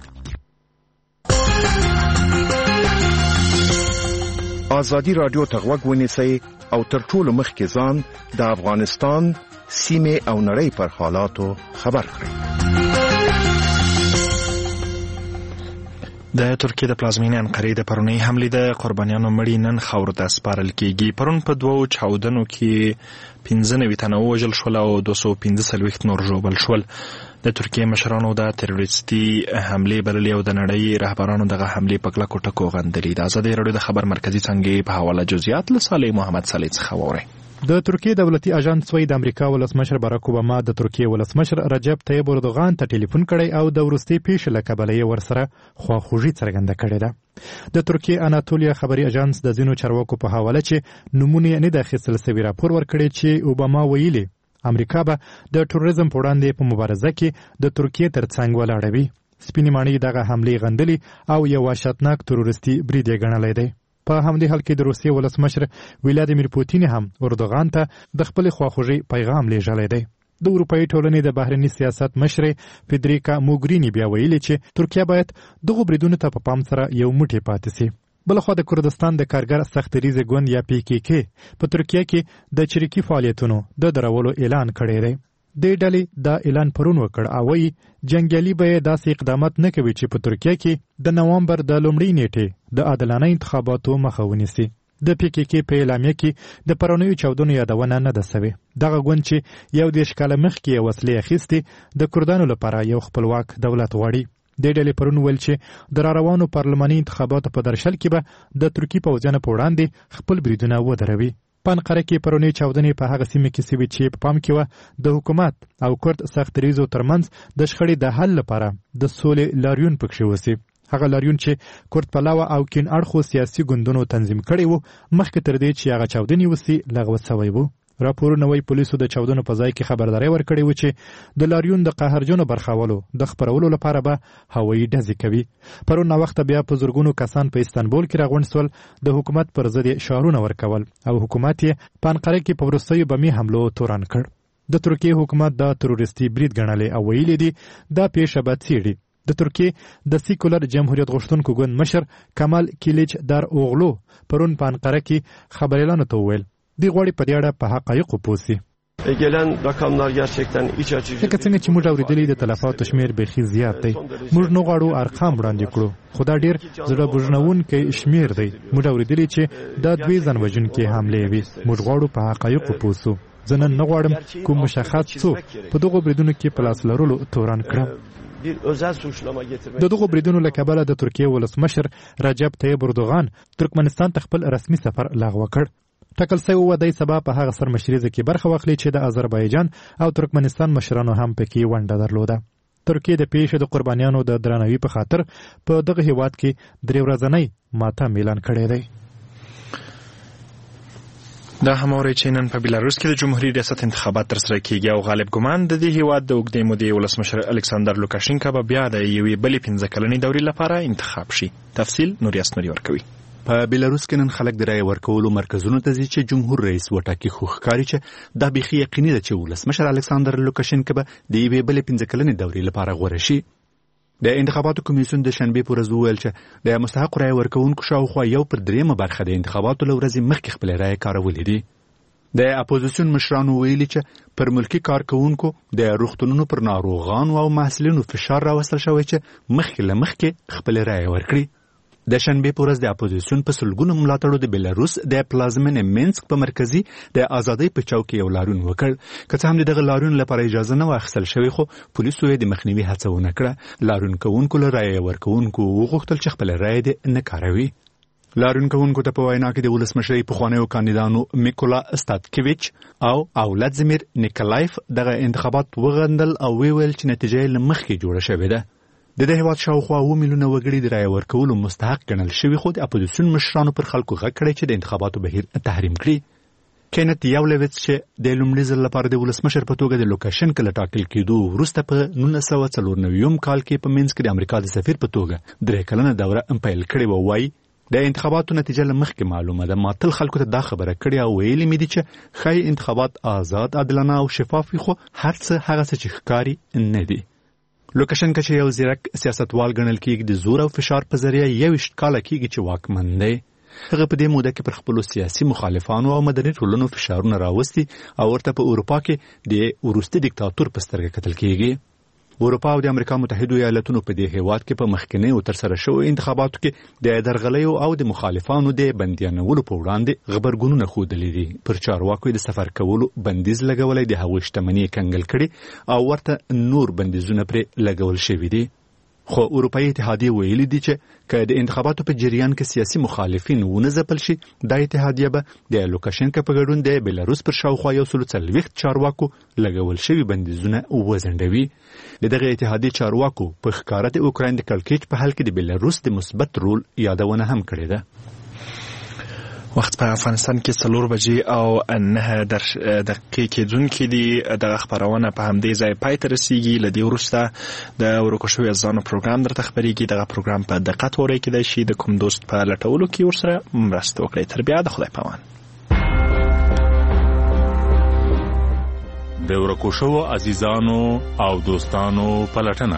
آزادی رادیو ته غوږ ونیسئ او تر ټولو مخکې ځان د افغانستان سیمې او نړۍ پر حالاتو خبر کړئ. د ترکیې د پلازمینې انقرې د پرونۍ حملې د قربانیانو مړي نن خاورو ته سپارل کېږي. پرون په 2 چاودنو کې 95 تنه ووژل شول او 245 نور ژوبل شول. د ترکیې مشرانو د تروریستي حملې بللې او د نړۍ رهبرانو دغه حملې په کلکو ټکو غندلې. د آزادۍ رادیو د خبر مرکزي څنګه په حواله جزئیات له صالح محمد صالح څخه واورئ. د ترکیې دولتي اژانس وایي د امریکا ولسمشر باراک اوباما د ترکیې ولسمشر رجب طیب اردوغان ته ټلیفون کړی او د وروستي پیښې له کبله یې ورسره خواخوږي څرګنده کړې ده. د ترکیې اناتولیا خبري اژانس د ځینو چارواکو په حواله چې نمونه نه د اخیستل شوی راپور ورکړی چې اوباما ویلي امریکا به د تروریزم په وړاندې په مبارزه کې د ترکیې ترڅنګ ولاړه وي. سپینې ماڼۍ دغه حملې غندلې او یو وحشتناک تروریستي برید یې ګڼلی دی. په همدې حال کې د روسیې ولسمشر ولادیمیر پوتین هم اردوغان ته د خپل خواخوږي پیغام لیږلی دی. د اروپאי ټولنې د بهرني سیاست مشر فدریکا موګرینی بیا ویلي چې ترکیه باید دغه بریدونو ته په پام سره یو موټی پاتې شي. بلخوا د کردستان د کارګر سختریزې ګوند یا PKK په ترکیه کې د چریکي فعالیتونو د درولو اعلان کړی دی. د ډلې دا اعلان پرون وکړ او وایي جنګیالي به داسې اقدامات نه کوي چې په ترکیه کې د نوامبر د لومړۍ نیټې د عادلانه انتخاباتو مخه ونیسي. د PKK په اعلامیه کې د پرونیو چاودنو یادونه نه ده سوې. دغه ګوند چې 11 کاله مخکې وسلې اخیستې د کردانو لپاره یو خپلواک دولت غواړي. د ډلې پرون ویل چې د راروانو پارلماني انتخاباتو په درشل کې به د ترکیې پوځیانو په وړاندې خپل بریدونه ودروي. په انقره کې پرونی چاودنې په هغه سیمه کې سوي چې په پام کې و د حکومت او کرد سختریزو ترمنځ د شخړې د حل لپاره د سولې لاریون پکښې وسی. هغه لاریون چې کرد پلاوه او کین اړخو سیاسي ګوندونو تنظیم کړی وو مخکې تر دې چې هغه چاودنې وسی لغوه شوی وو. راپورونه وایي پولیسو د چاودنو په ځای کې خبرداري ورکړې و چې د لاریون د قهرجنو برخاولو د خپرولو لپاره به هوایي ډزې کوي. پرون وخت بیا په زرګونو کسان په استانبول کې راغونډ سول د حکومت پر ضد شعارونه ورکول او حکومت یې په انقره کې په وروستیو بمي حملو تورن کړ. د ترکیې حکومت دا تروریستي برید ګڼلی او ویلي دي دا پیښه به څیړي. د ترکیې د سیکولر جمهوریت غوښتونکو ګوند مشر کمال کلیچ در اوغلو پرون په انقره کې خبريالانو ته وویل دی غواړي په دې اړه په حقایقو پوه شي. لکه څنګه چې موږ اورېدلي د تلفاتو شمېر بیخي زیات دی. موږ نه غواړو ارقام وړاندې کړو خو دا ډېر زړه بوژنونکی شمېر دی. موږ اورېدلي چې دا 2 ځانوژونکې حملې وي. موږ غواړو په حقایقو پوه شو. زه نن نه غواړم کوم مشخص څوک په دغو بریدونو کې په لاس لرلو تورن کړم. د دغو بریدونو له کبله د ترکیې ولسمشر رجب طیب اردوغان ترکمنستان ته خپل رسمي سفر لغوه کړ. ټاکل شوی و دی سبا په هغه سرمشریزه کې برخه واخلي چې د آذربایجان او ترکمنستان مشرانو هم پکې ونډه درلوده. ترکیه د پیښې د قربانیانو د درناوي په خاطر په دغه هیواد کې 3 ورځنی ماتم اعلان کړی دی. دا همواري چې نن په بیلاروس کې د جمهوریت ریاست انتخابات ترسره کیږي او غالب ګمان د دې هیواد د اوږدې مودې ولسمشر الکساندر لوکاشینکا به بیا د یوې بلې 15 کلنې دورې لپاره انتخاب شي. تفصیل نوریاس نوري ورکوي. په بیلاروس کې نن خلک د رای ورکولو مرکزونو ته ځي چې جمهور رئیس وټاکي خو ښکاري چې دا بیخي یقیني ده چې ولسمشر الکساندر لوکاشینکا به د یوې بلې 15 کلنې دورې لپاره غوره شي. د انتخاباتو کمیسیون د شنبې په ورځ وویل چې د مستحق رای ورکوونکو شاوخوا 1/3 برخه د انتخاباتو له ورځې مخکې خپل رای کارولې دي. د اپوزیسیون مشرانو ویلي چې پر ملکی کارکونکو د روغتونونو پر ناروغانو او محصلینو فشار راوستل شوی چې مخکې خپل رای ورکړي. د شنبې په ورځ د اپوزیسیون په سلګونو ملاتړو د بیلاروس د پلازمین مینسک په مرکزي د ازادۍ په چوک کې یو لاریون وکړ. که څه هم دغه لاریون لپاره اجازه نه واخیستل شوې خو پولیسو یې د مخنیوي هڅه ونه کړه. لاریون کوونکو له رای ورکوونکو وغوښتل چې خپل رای دې نه کاروي. لاریون کوونکو ته په وینا کې د ولسمشرۍ پخوانیو کاندیدانو میکولا استاتکیویچ او ولادیمیر نیکلایف دغه انتخابات وغندل او ویل چې نتیجه یې له مخکې جوړه شوې ده. د دې هیواد شاوخوا 2 میلیونه وګړي د رای ورکولو مستحق ګڼل شوي خو د اپوزیسیون مشرانو پر خلکو غږ کړی چې د انتخاباتو بهیر تحریم کړي. کینت یاولویټس چې د لومړي ځل لپاره د ولسمشر په توګه د لوکاشینکا له ټاکل کېدو وروسته په 1994 کال کې په مینسک د امریکا د سفیر په توګه 3 کلنه دوره پیل کړې و. وایي د انتخاباتو نتیجه له مخکې معلومه ده. ما تل خلکو ته دا خبره کړې او ویلي مې دي چې ښایي انتخابات آزاد، عادلانه او شفاف وي خو هر څه هغه څه چې ښکاري نه دي. لوکاشینکا چې یو زیرک سیاستوال ګڼل کېږي د زور او فشار په ذریعه 21 کاله کېږي چې واکمن دی. هغه په دې موده کې پر خپلو سیاسي مخالفانو او مدني ټولنو فشارونه راوستي او ورته په اروپا کې د وروستي دیکتاتور په سترګه کتل کېږي. اروپا او د امریکا متحده ایالاتونو په دې هیواد کې په مخکینیو ترسره شویو انتخاباتو کې د درغلیو او د مخالفانو د بندیانولو په وړاندې غبرګونونه ښودلي دي. پر چارواکو د سفر کولو بندیز لګولی، د هغوی شتمني کنګل کړي او ورته نور بندیزونه پرې لګول شوي دي. خو اروپایي اتحادیه ویلي دي چې که د انتخاباتو په جریان کې سیاسي مخالفین ونه ځپل شي، دا اتحادیه به د لوکاشینکا په ګډون د بیلاروس پر شاوخوا 140 چارواکو لګول شوي بندیزونه وځنډوي. د دغه اتحادیې چارواکو په ښکاره د اوکراین د کړکېچ په حل کې د بیلاروس د مثبت رول یادونه هم کړې ده. وخت په افغانستان کې 4 بجې او 9 دقیقې کېدونکې دي. دغه خبرونه په همدې ځای پای ته رسیږي. له دې وروسته د ورکو شویو عزیزانو پروګرام درته خبرېږي. دغه پروګرام په دقت واورئ، کېدای شي د کوم دوست په لټولو کې ورسره مرسته وکړئ. تر بیا د خدای په امان. د ورکو شویو عزیزانو او دوستانو پلټنه.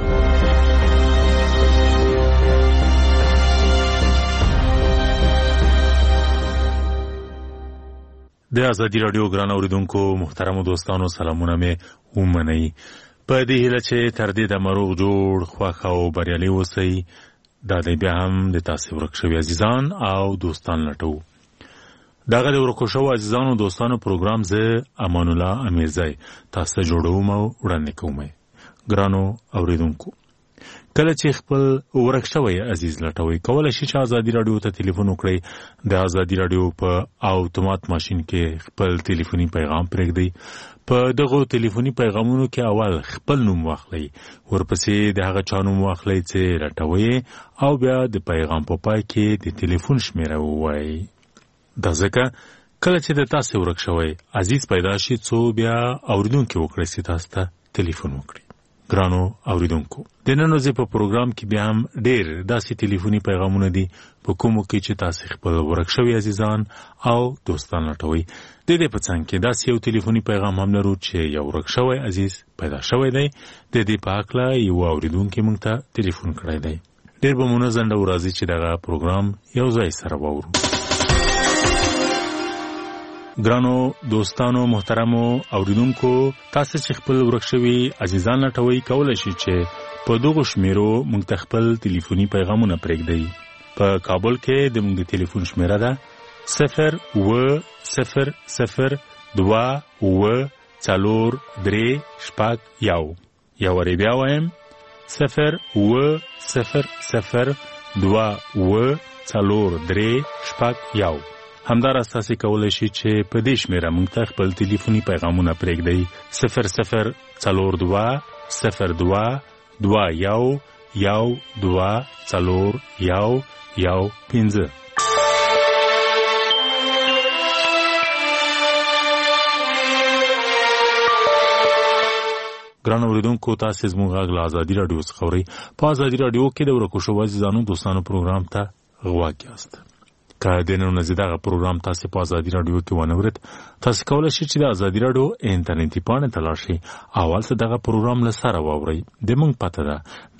د ازادي رادیو ګران اوریدونکو محترمو دوستانو سلامونه مې ومنئ. په دې هیله چې تر دې د مروغ جوړ خوښ او بریالي اوسئ. دا دی بیا هم د تاسې ورک شوي عزیزان او دوستان لټو. دغه د ورکو شوو عزیزانو او دوستانو پروګرام زه امان الله امیرزی تاسو ته جوړوم او وړاندې کوم. ګرانو اوریدونکو، کله چې خپل ورک شوی عزیز لټوي، کولای شي چې ازادي رادیو ته ټلیفون وکړئ. د ازادي رادیو په اتومات ماشین کې خپل ټلیفوني پیغام پرېږدئ. په دغه ټلیفوني پیغامونو کې اول خپل نوم واخلئ، ورپسې د هغه چا نوم واخلئ چې لټوي، او بیا د پیغام په پای کې د ټلیفون شمیره ووایئ. دا ځکه کله چې د تاسو ورک شوی عزیز پیدا شي، څو بیا اوریدونکو وکړئ چې تاسو ته ټلیفون وکړي. ګرانو اوریدونکو، د نن ورځې په پروګرام کې بیا هم ډېر داسې ټلیفوني پیغامونه دي په کومو کې چې تاسو خپل ورک شوي عزیزان او دوستان لټوي. د دې په څنګ کې داسې یو ټلیفوني پیغام هم لرو چې یو ورک شوی عزیز پیدا شوی دی. د دې په هکله یو اوریدونکی موږ ته ټلیفون کړی دی. ډېر به مو نه ځنډو، راځئ چې دغه پروګرام یو ځای سره واورو. ګرانو دوستانو محترمو اوریدونکو، تاسو چې خپل ورک شوي عزیزان لټوي، کولای شي چې په دغه شمیرو موږ ته خپل ټلیفوني پیغامونه پرېږدئ. په کابل کې د موږ د ټلیفون شمیره ده 0800243 یو وری بیا وایم 0800243 همداراز تاسو کولای شئ چې په دې شمیره موږ ته خپل ټلیفوني پیغامونه پرېږدئ. 0022221 ګران اوریدونکو، تاسو زموږ غږ له ازادي رادیو څخه اورئ. په ازادي رادیو کې د ورکو شویو عزیزانو دوستانو پروګرام ته غوږ یاست. که د نن ورځې دغه پروګرام تاسو په ازادي رادیو کې ونه اورئ، تاسو کولای شئ چې د ازادي رادیو انټرنیټي پاڼې ته لاړ شئ او هلته دغه پروګرام له سره واورئ. د موږ پته ده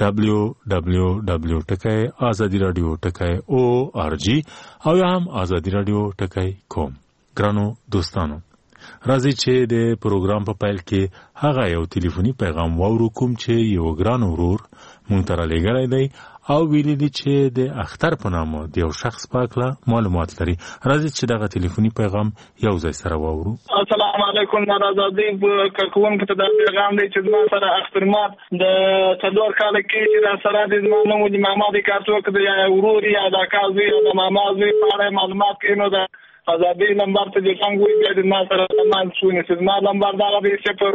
www.azadiradio.org او یا هم azadiradio.com. ګرانو دوستانو، راځئ چې د پروګرام په پیل کې هغه یو ټلیفوني پیغام واورو کوم چې یو ګران ورور مونږ ته رالیږلی دی او ویلي دي چې د اختر په نامه د یو شخص په هکله معلومات لري. راځئ چې دغه ټلیفوني پیغام یو ځای سره واورو. السلام علیکم. ناراضي کوونکو ته دا پیغام دی چې زما سره اخترمات د 4 کال کې چې دا سره د زما نوم د ماما د کارڅوک د ورور یا د کازوی یا د ماما زوی په اړه معلومات کینو دا ازادي نمبر ته د څنګه وي د ما سره تمام شونه چې ما نمبر دا دی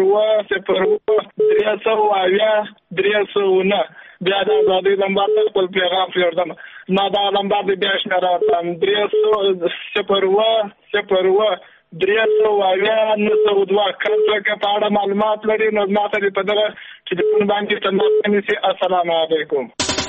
0 بیا د ازادي نمبر ته خپل پیغام پیوردم. ما دا نمبر دی بیا شنه راوړم 0 کله په اړه معلومات لري نو ما ته په دغه ټلیفون باندې تماس ونیسئ. السلام علیکم.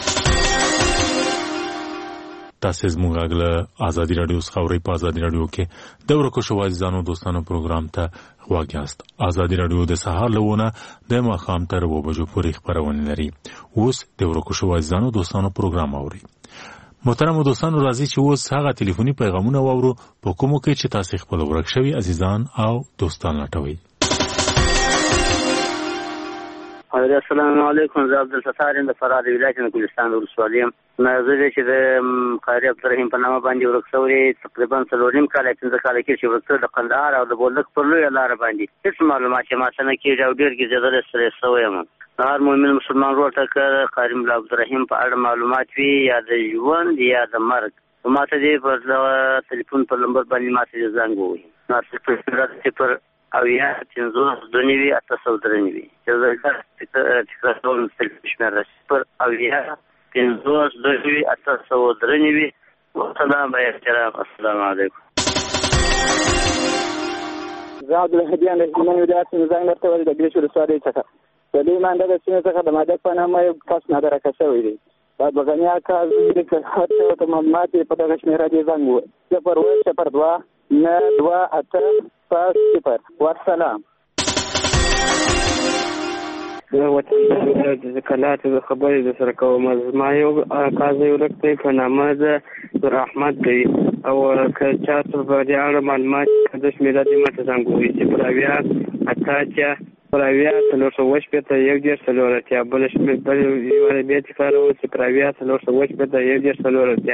تاسو زموږ غږ له ازادي رادیو څخه اورئ. په ازادي رادیو کې د ورکو شویو عزیزانو دوستانو پروګرام ته غوږ یاست. ازادي رادیو د سهار له 9 د ماښام تر 2 بجو پورې خپرونه لري. اوس د ورکو شویو عزیزانو دوستانو پروګرام اورئ. محترمو دوستانو، راځئ چې اوس هغه ټلیفوني پیغامونه واورو په کومو کې چې تاسو خپل ورک شوي عزیزان او دوستان لټوئ. السلام علیکم. زه عبدالستار یم د فراه د ولایت د ګلستان ولسوالۍ یم. زه چې د قاری عبدالرحیم په نامه باندې ورک شوی تقریبا 4 کاله 5 کاله کې چې ورک د قندهار او د بولک پر لویه لاره باندې هیڅ معلومات ما ته نه کېږي او ډېر ګرځېدلی سره شوی یم. هر مؤمن مسلمان ورور ته که قاری ملا عبدالرحیم په اړه معلومات وي یا د ژوند یا د مرګ، ما ته دې پر تلیفون په نمبر باندې ما ته زنګ ووهي. صفر او یا 592 چې زه تکرارول شمېره 0 او یا 592 سلام به احترام. السلام علیکم. زه عبدالهادیان د هلمند ولایت زنګ درته وایي د ګریش ولسوالۍ څخه. د دې مانده د سیمې څخه د مادک په نامه یو کس نادرکه شوی دی. باید بغني اکا زوی که هر څه ته معلومات یې په دغه شمېره دې زنګ ووایي 012-928-0. والسلام. د وطن د کلات د خبرې د سره کوم. زما یو کازه یو لکته په نامه ده نور احمد دی او که چاته په دې اړه معلومات د شمیره دې ماته زنګوي چې پراویا اتاچا پراویا څلور سو وش په یو ډیر څلورتیا بل شمیر بل یو بیا تکرارو چې پراویا څلور سو وش په یو ډیر څلورتیا.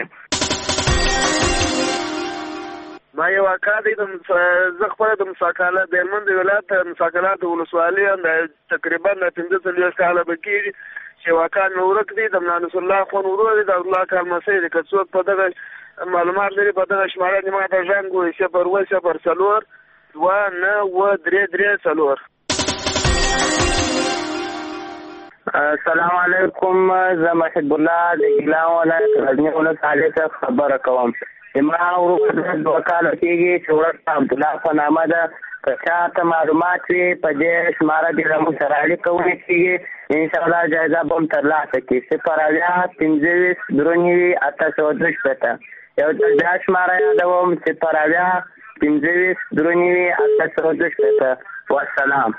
ما یو اکا دی د زه خپله د مساکاله د هلمند ولایت مساکاله د ولسوالۍ تقریبا 15 کاله به کېږي چې یو اکا مې ورک دی د ملا نصر الله خان ورور دی د عبدالله کال مسۍ دی. که څوک په دغه معلومات لري په دغه شماره دې ماته زنګ ووایي 0-4-2-9-3-3-4. السلام علیکم. زه محب الله د ګیلان ولایت غزني ولسوالۍ څخه خبره کوم. ما ورور 2 کاله کېږي چې ورته عبدالله په نامه ده. که چاته معلومات وي په دې شماره دې زموږ سره اړیکه ونیسي انشاءالله جایزه به هم ترلاسه کړي. 0-25-9-802. یو ځل بیا شماره یادوم 0-25-9-802. والسلام.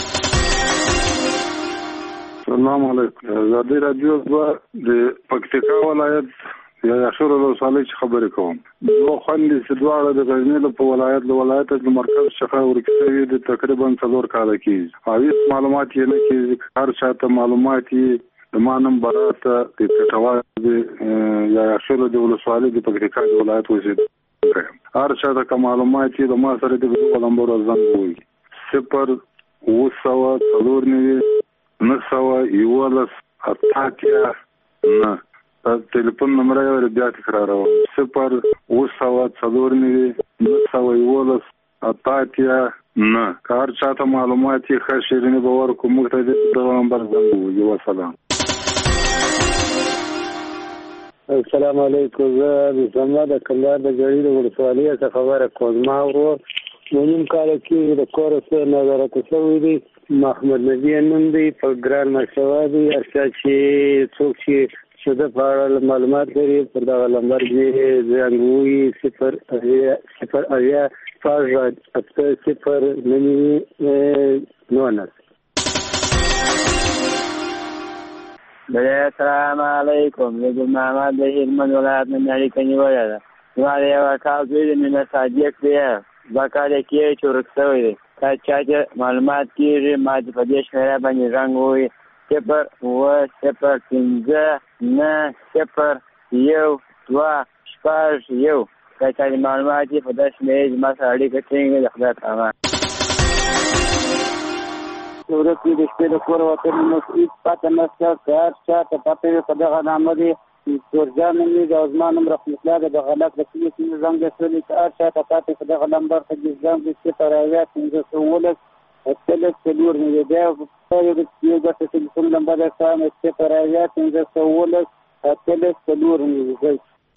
السلام علیکم. ازادي راډیو د پکتیکا ولایت یا شور ولسوالۍ څخه خبرې کوم. دوه خوندې چې دواړه د غزني په ولایت د مرکز څخه ورکړي دي تقریبا 4 کاله کېږي. هیڅ معلومات یې نه کېږي. هر چاته معلومات یې د ما نوم براته د پټوال یا شور د ولسوالۍ د پکتیکا ولایت اوسېدونکی. هر چاته که معلومات یې د ما سره د دغه نمبر زنګ ووایي 0-911-8 ټلیفون نمبر یې بیا تکراروم 0-911-8 که هر چاته معلومات یې ښه شیریني به ورکړو موږ ته دغه نمبر زنګ ووایي. وسلام. السلام علیکم. زه د زما د کندهار د جړې د ولسوالۍ څخه خبره کوم. ما ورور نیم کاله کېږي د کور سره نظارت شوی دی. محمد نبی نوم دی. په ګران مشوه دی. هر چا چې څوک چې د په اړه معلومات لري پر دغه نمبر دې زنګ ووایي 0-0-8-0-9. السلام علیکم. زه ګل محمد د هلمند ولایت نه اړیکه نیولې ده. زما د یو اکا زوی دی مینه صادق دی. 2 کاله کېږي چې ورک شوی دی. که چا چې معلومات کېږي ما دې په دې شمېره باندې زنګ ووایي 0-9-0-1-2-1. که چا چې معلومات یې په دې شمېره زما سره اړیکه ټینګه د خدای په امان. ورک د شپې د کور وتل نو هېڅ پته نشته. که هر چا ته پته وي په دغه نامه دی تورجان نوم دی. د زما نوم رحمت الله د غلط د سیمې زنګ دی. که هر چا ته پته په دغه نمبر ته زنګ دی 0-5-4 بیا یو ګټه ټلیفون نمبر دی 0-5-4.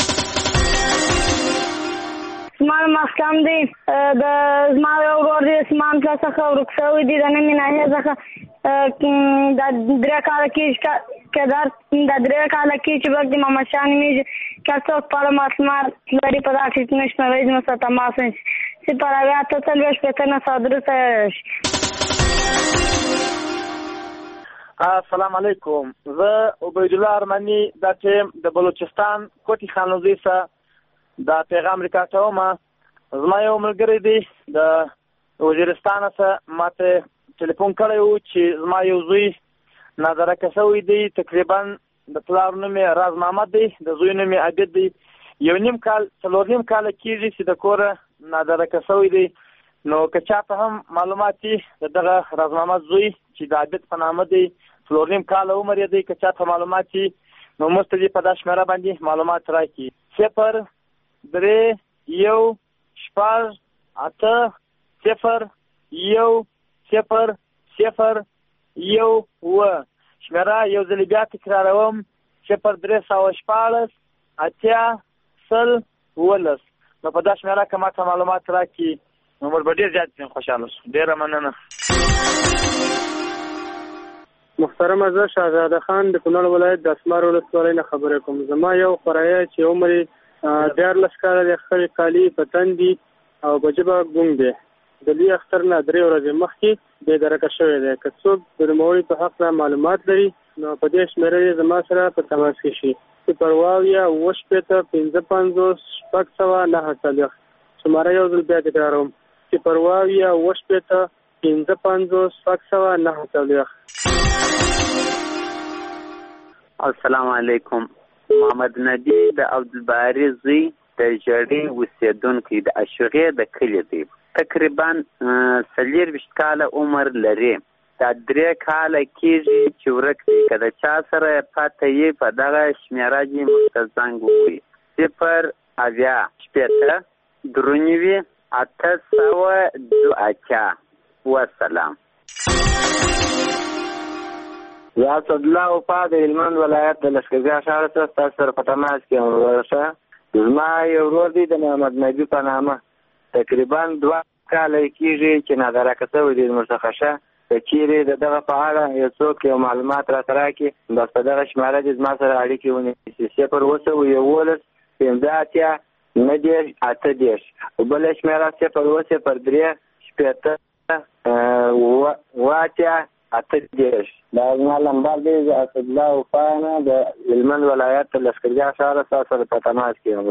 زما نوم اسلام دی. د زما یو ورور دی اسمان پله څخه ورک شوی دی. د نومې ناحیې څخه د 3 کاله کېږي چې بګ د محمد شاه نومېږي. که څوک په اړه معلومات لري په دغه ټلیفون شمېره زما سره تماس ونیسي 0-8-9-5-9. السلام علیکم. زه عبیدالله ارمني د ټیم د بلوچستان کوټي خانوزي څخه د پیغام ریکارډوم. زما یو ملګری دی د وزیرستان څخه ماته ټلیفون کړی و چې زما یو زوی نادرکه شوی دی. تقریبا د پلار نوم یې راز محمد دی. د زوی نوم یې عابد دی. 4 کاله کېږي چې د کوره نادرکه شوی دی. نو که چاته هم معلومات دي دغه راز محمد زوی چې د عابد په نامه دی 4 کاله عمر یې دی. که چاته معلومات دي نو موږ ته په دا شمېره باندې معلومات راکړي 0-3-1-0-0-0-1. شمېره یو ځل بیا تکراروم 0-3-18-0-1-2. 19 نو په دا شمیره کې ماته معلومات راکړي نو موږ به ډېر زیات خوشحاله شو. ډېره مننه. محترمه زه شهزاده خان د کونړ ولایت د اسمار ولسوالۍ نه خبرې کوم. زما یو خوریی چې عمر یې 14 کاله دی، خپل کالي په تن دي او په ژبه ګونګ دی. د لوی اختر نه 3 ورځې مخکې بې درکه شوی دی. که څوک د نوموړي په حق معلومات لري نو په دې شمیره یې زما سره په تماس کې شي. 0 555 شماره یو ځل بیا تکراروم 0 555 السلام علیکم. محمد نبی د عبدالباری زوی د جړې اوسېدونکی د اشغې د کلي دی. تقریبا 40 کاله عمر لري. دا 3 کاله کېږي چې ورک دی. که د چا سره پته یې په دغه شمیره کې موږ ته زنګ ووهي 0 وسلام. یا اسدالله وفا د هلمند ولایت د لښکرګاه ښار څخه ستاسو سره په تماس کې یم. زما یو ورور دی د محمد نبي په نامه. تقریبا 2 کاله کېږي چې نادرکه شوی دی موږ څخه. که چیرې د دغه په اړه یو څوک یو معلومات راته راکړي بس په دغه شماره دې زما سره اړیکې ونیسي. 0 15 8 او بله شمېره 0 3 8 دا زما لمبر دی. د اسدالله وفا نه د هلمند ولایت د لښکرګاه ښار ستاسو سره په تماس کې یم.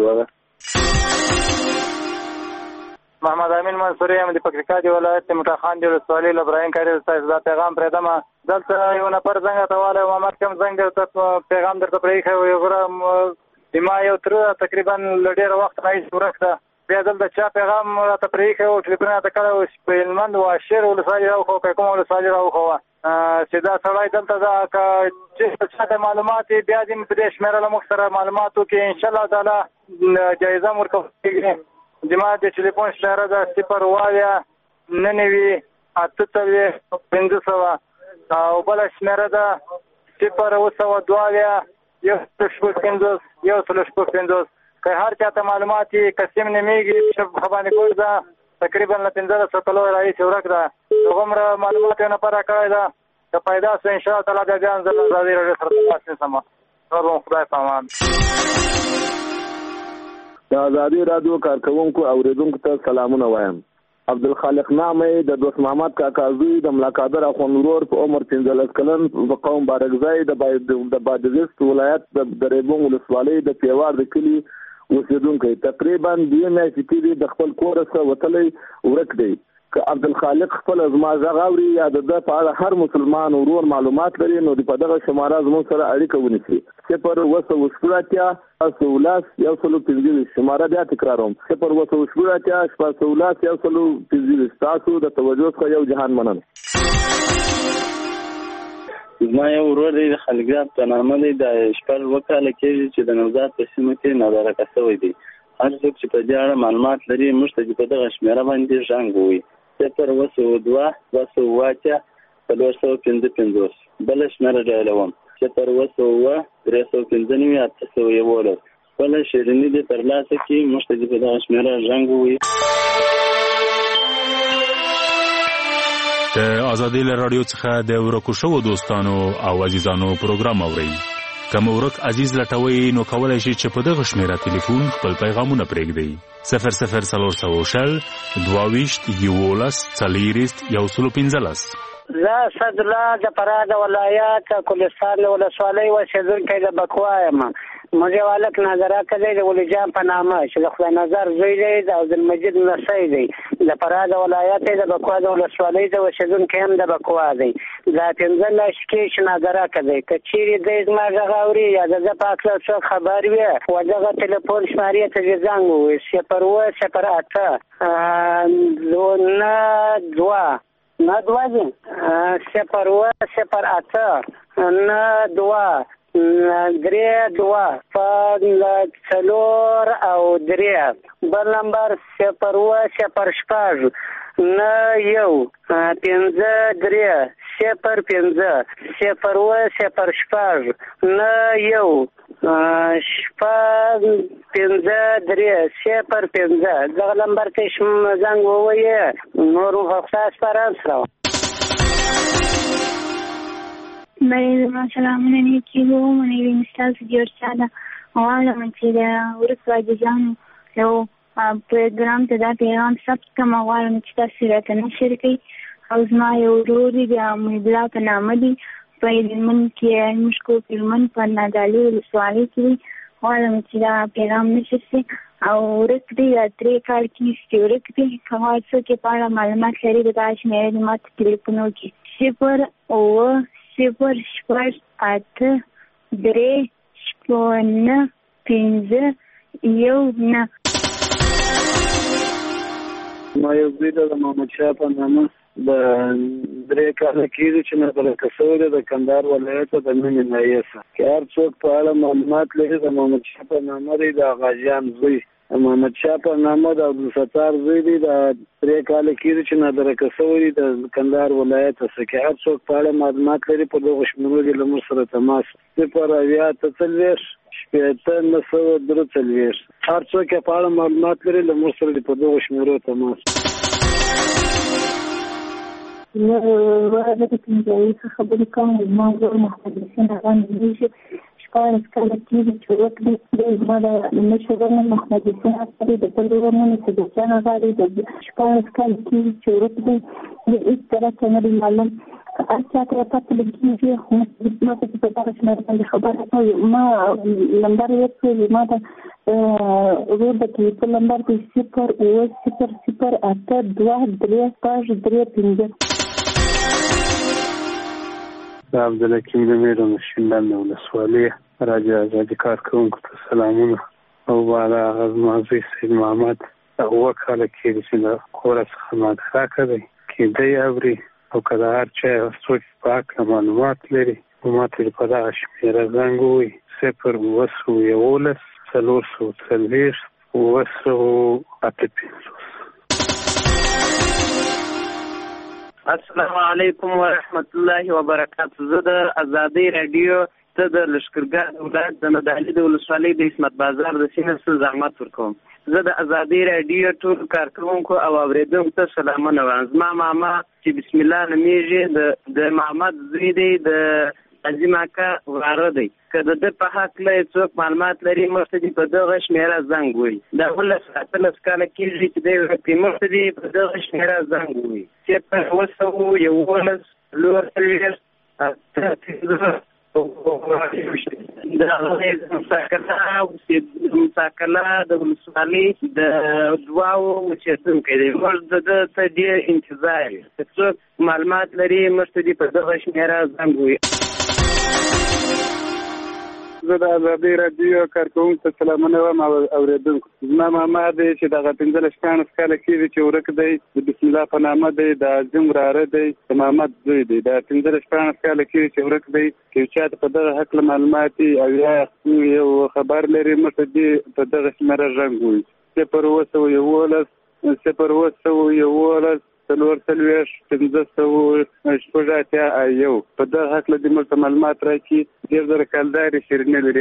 محمد امین منصوري یم د پکتیکا د ولایت د مټاخان د ولسوالۍ له ابراهیم کاري ستاسو دا پیغام پرېږدم. دلته یو نفر زنګ راته والی و محمد کوم زنګ دی پیغام درته پرېښی و. یو زما یو تره تقریبا له ډېره وخت راهیسې ورک ده. بیا دلته چا پیغام راته پرېښی و ټلیفون راته کړی و په هلمند واشیر ولسوالۍ راوښوه که کومه ولسوالۍ راوښوه چې دا سړی دلته ده. که چا ته معلومات بیا دې په دې شمېره له موږ سره معلومات وکړي انشاءالله تعالی جایزه هم ورکول کېږي. زما د ټلیفون شمېره ده 0 500 او بله شمېره ده 0 که هر چاته معلومات یې قسم نمیږي خبانې کول ده تقریبا له 15 کلو راهیسې ورک ده. هغومره معلومات یې نفره کړی ده. که پیدا شو انشاءالله تعالی بیا بیا زه له ازادي راډیو سره تماس نیسم. نور به خدای په امان. د ازادي راډیو کارکوونکو اوریدونکو ته سلامونه وایم. عبدالخالق نامه د دوست محمد کاکا زوی د ملاقادر اخوندورور په عمر 15 کلن په قوم بارکزای د بادغیس ولایت د ریبون ولسوالۍ د پیوار د کلی اوسېدونکی. تقریبا 2 میاشتې کېږي د خپل کور څخه وتلی ورک دی. که عبدالخالق خپل زما غږ اوري یا د ده په اړه هر مسلمان ورور معلومات لري نو په دغه شماره زموږ سره اړیکه ونیسي. 0 شماره بیا تکراروم 0 تاسو د توجه څخه یو جهان مننه. زما یو ورور دی د خلګراب په نامه دی. د 14 کاله کېږي چې د نوزاد په سیمه کې نادرکه شوی دی. هر څوک چې په دې اړه معلومات لري موږ ته په دغه شمېره باندې زنګ ووهي 0 بله شمېره ډایلوم 0 315 بله شیریني دې ترلاسه کړي موږ ته په دغه شمېره زنګ ووهي. د ازادي رادیو څخه د ورکو شوو دوستانو او عزیزانو پروګرام اورئ. که مو ورک عزیز لټوئ نو کولی شئ چې په دغه شمېره تلیفون خپل پیغامونه پرېږدئ 00422 زه اسدالله د فراه د ولایت کلستان د ولسوالۍ اوسېدونکی د بکوا یم. موږ یو هلک نادرکه دی د ولی جان په نامه چې د خدای نظر زوی دی د عبدالمجید نسی دی. د فراه د ولایت د بکوا د ولسوالۍ د اوسېدونکی هم د بکوا دی. دا 15 میاشتې کېږي چې نادرکه دی. که چیرې دی زما غږ اوري یا د ده په هکله څوک خبر وي و دغه تلیفون شمارې ته دې زنګ ووایي 0 او 3 بل نمبر 0 0 9 1 5 0 0 5 9 1 شپږ 5-3-0-5 دغه نمبر ته زنګ ووایه نور خاص پرانس راو بله ما سلامونه نیکی وو منې وینستاسو جوړ ساده غواړم چې د ورس واجبانو یو پروګرام ته دا پیغام ثبت کړم غواړم چې تاسو راته نشر کړئ او زما یو ورور دی د محب الله په نامه دی په هلمند کې مشکو هلمند په نادعلي ولسوالۍ کې دی غواړم چې دا پیغام نشر شي او ورک دی 3 کال کې چې ورک دی که غواړئ څوک یې په اړه معلومات لري د دا شمېرې دې ما ته ټلیفون وکړي 0-8-3-5-1-9 ما یو زوی د محمد شاه په نامه د 3 کاله کېږي چې نابلده شوی دی د کندهار ولایت د مینې ناحیې څخه که هر څوک په اړه معلومات لري د محمد شاه په نامه دی د غازیان زوی محمد شاه په نامه د عبدالستار زوی دی د 3 کاله کېږي چې نابلده شوی دی د کندهار ولایت څخه که هر څوک په اړه معلومات لري په دغو شمېرو دې له موږ سره تماس 0-8-3-9-3 هر څوک په اړه معلومات لري له موږ سره په دغو شمېرو تماس ورته پنځایي خبرې کوم ما زه محمدین هغه نږدې شپاړس کاله کېږي چې وکړي زما د مشر ورور محمدین هغه د بل ورور نه صدیقجان هغه د شپاړس کاله کېږي چې وکړي د هېڅ طرح څه نه دی معلوم هر چا ته پته لګېږي خو ما ته په دغه شمېر باندې خبره کوي ما نمبر یې کړی ما ته ورور د ټلیفون نمبر دی 0-8-2-3-5-3 د عبدالحکیم د میرو مشیندان د ولسوالۍ راجع ازادي کارکوونکو ته سلامونه او بالا هغه زما زوی سید محمد 7 کاله کېږي چې له کوره څخه مادخاکه دی کېدی اوري او که د هر چا څوک په هکله معلومات لري نو ما ته په دغه شمېره زنګ ووایي 0-9-440-458. السلام علیکم ورحمت الله وبرکاته. زه د ازادۍ راډیو ته د لښکرګاه ولایت د نادعلي د ولسوالۍ د عصمت بازار د سیمې څخه زحمت ورکوم. زه د ازادۍ راډیو ټول کارکوونکو او اورېدونکو ته سلامونه وایم. زما ماما چې بسم الله نومیږي د محمد زوی دی د عظیم اکا وراره دی. که د ده په هکله څوک معلومات لري موږ ته دې په دغه شمېره زنګ ووایي. دا 18 کاله کېږي چې دی ورک دی. موږ ته دې په دغه شمېره زنګ ووایي 0-9-11-3 مساکله د ولسوالۍ د دواو اوسېدونکی دی. موږ د ده ته ډېر انتظار یو. که څوک معلومات لري موږ ته دې په دغه شمېره زنګ ووایي. زه د ازادۍ راډیو کارکوونکو ته سلامونه وایم او اورېدونکو. زما ماما دی چې دغه 15 کاله کېږي چې ورک دی د بسم الله په نامه دی د عظیم وراره دی د محمد زوی دی. د 15 کاله کېږي چې ورک دی. که یو چا ته په دغه هکله معلومات او یا یو خبر لري موږ ته دې په دغه شمېره زنګ ووایي 0-9-11-440-581. په دغه هکله دې موږ ته معلومات راکړي. ډېر زره کلدارې شیرینې لري.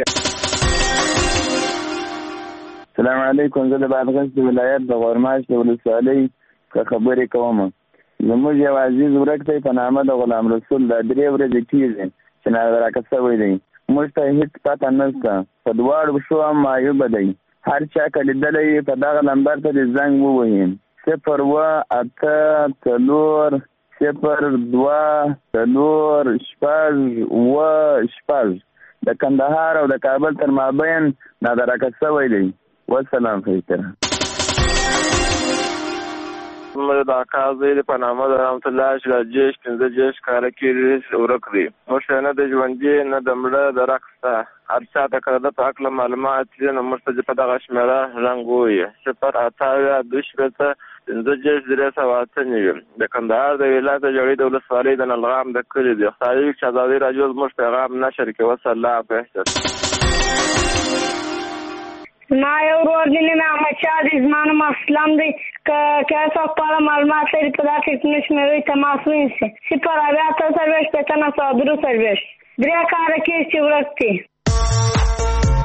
السلام علیکم. زه د بادغیس د ولایت د غورماش د ولسوالۍ خبرې کوم. زموږ یو عزیز ورک دی په نامه د غلام رسول. دا 3 ورځې کېږي چې ناراکه شوی دی. موږ ته هېڅ پته نشته. په دواړو شو هم معیوبه دی. هر چا که لیدلی په دغه نمبر ته دې زنګ ووهي 0-8-3-2-4-5 د کندهار او د کابل تر مابین نادرکه شوی دی. والسلام خیتر. موږ د اکا زوی په نامه د رحمت الله شراجیش 15 کاله کېږي ورک دی. موږ نه د ژوندي نه د مړه د رقص هر چا ته که د په هکله معلومات وي نو موږ ته په دغه شمېره زنګ ووایي 0-8-2-3-8 د کندهار د ولایت د جړۍ د ولسوالۍ د نلغام د کلي دی. خدای چې ازادۍ راډیو زموږ پیغام نشر کوي. والسلام بهتر. ما یو ورور دی نوم احمدشاه دی. زما نوم اسلم دی. که څوک په اړه معلومات لري په دا ټلیفون شمېرې تماس ونیسي 0-8-3-9-3 کاله کېږي چې ورک دی.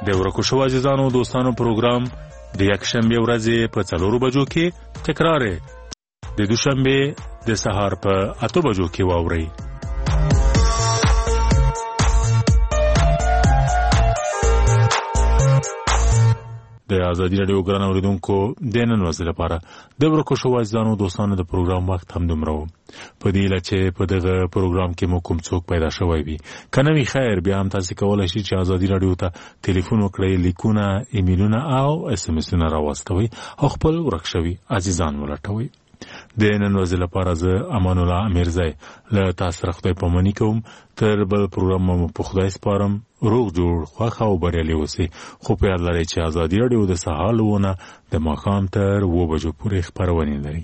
د ورکو شو عزیزانو دوستانو پروګرام د یکشنبه ورځې په 4 بجو کې تکرار د دوشنبه د سهار په 8 بجو کې واوري. د ازادي رادیو ګران اوریدونکو د نن ورځې لپاره د ورکو شو عزیزانو دوستانو د پروګرام وخت هم دومره و. په دې لچې په دغه پروګرام کې مو کوم څوک پیدا شوی وي کنه وی خیر بیا هم تاسو کولای شئ چې ازادي رادیو ته ټلیفون وکړئ، لیکونه، ایمیلونه او اس ام اسونه راوستوي او خپل ورکشوي عزیزان ولټوي. د نن ورځې لپاره زه امان الله امیرزی له تاسو سره خدای پاماني کوم. تر بل پروګرام مو په خدای سپارم. روغ جوړ خوښ او بریالي اوسئ. خو په یاد لرئ چې ازادي رادیو د سهار لونه د ماښام تر 7 بجو پورې خپرونې لري.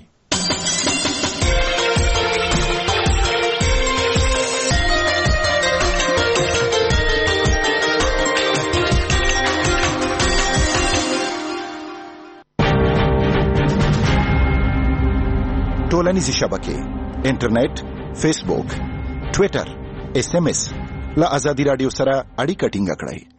ټولنیزې شبکې، انټرنیټ، فیسبوک، ټویټر، SMS له ازادي رادیو سره اړیکه ټینګه کړئ.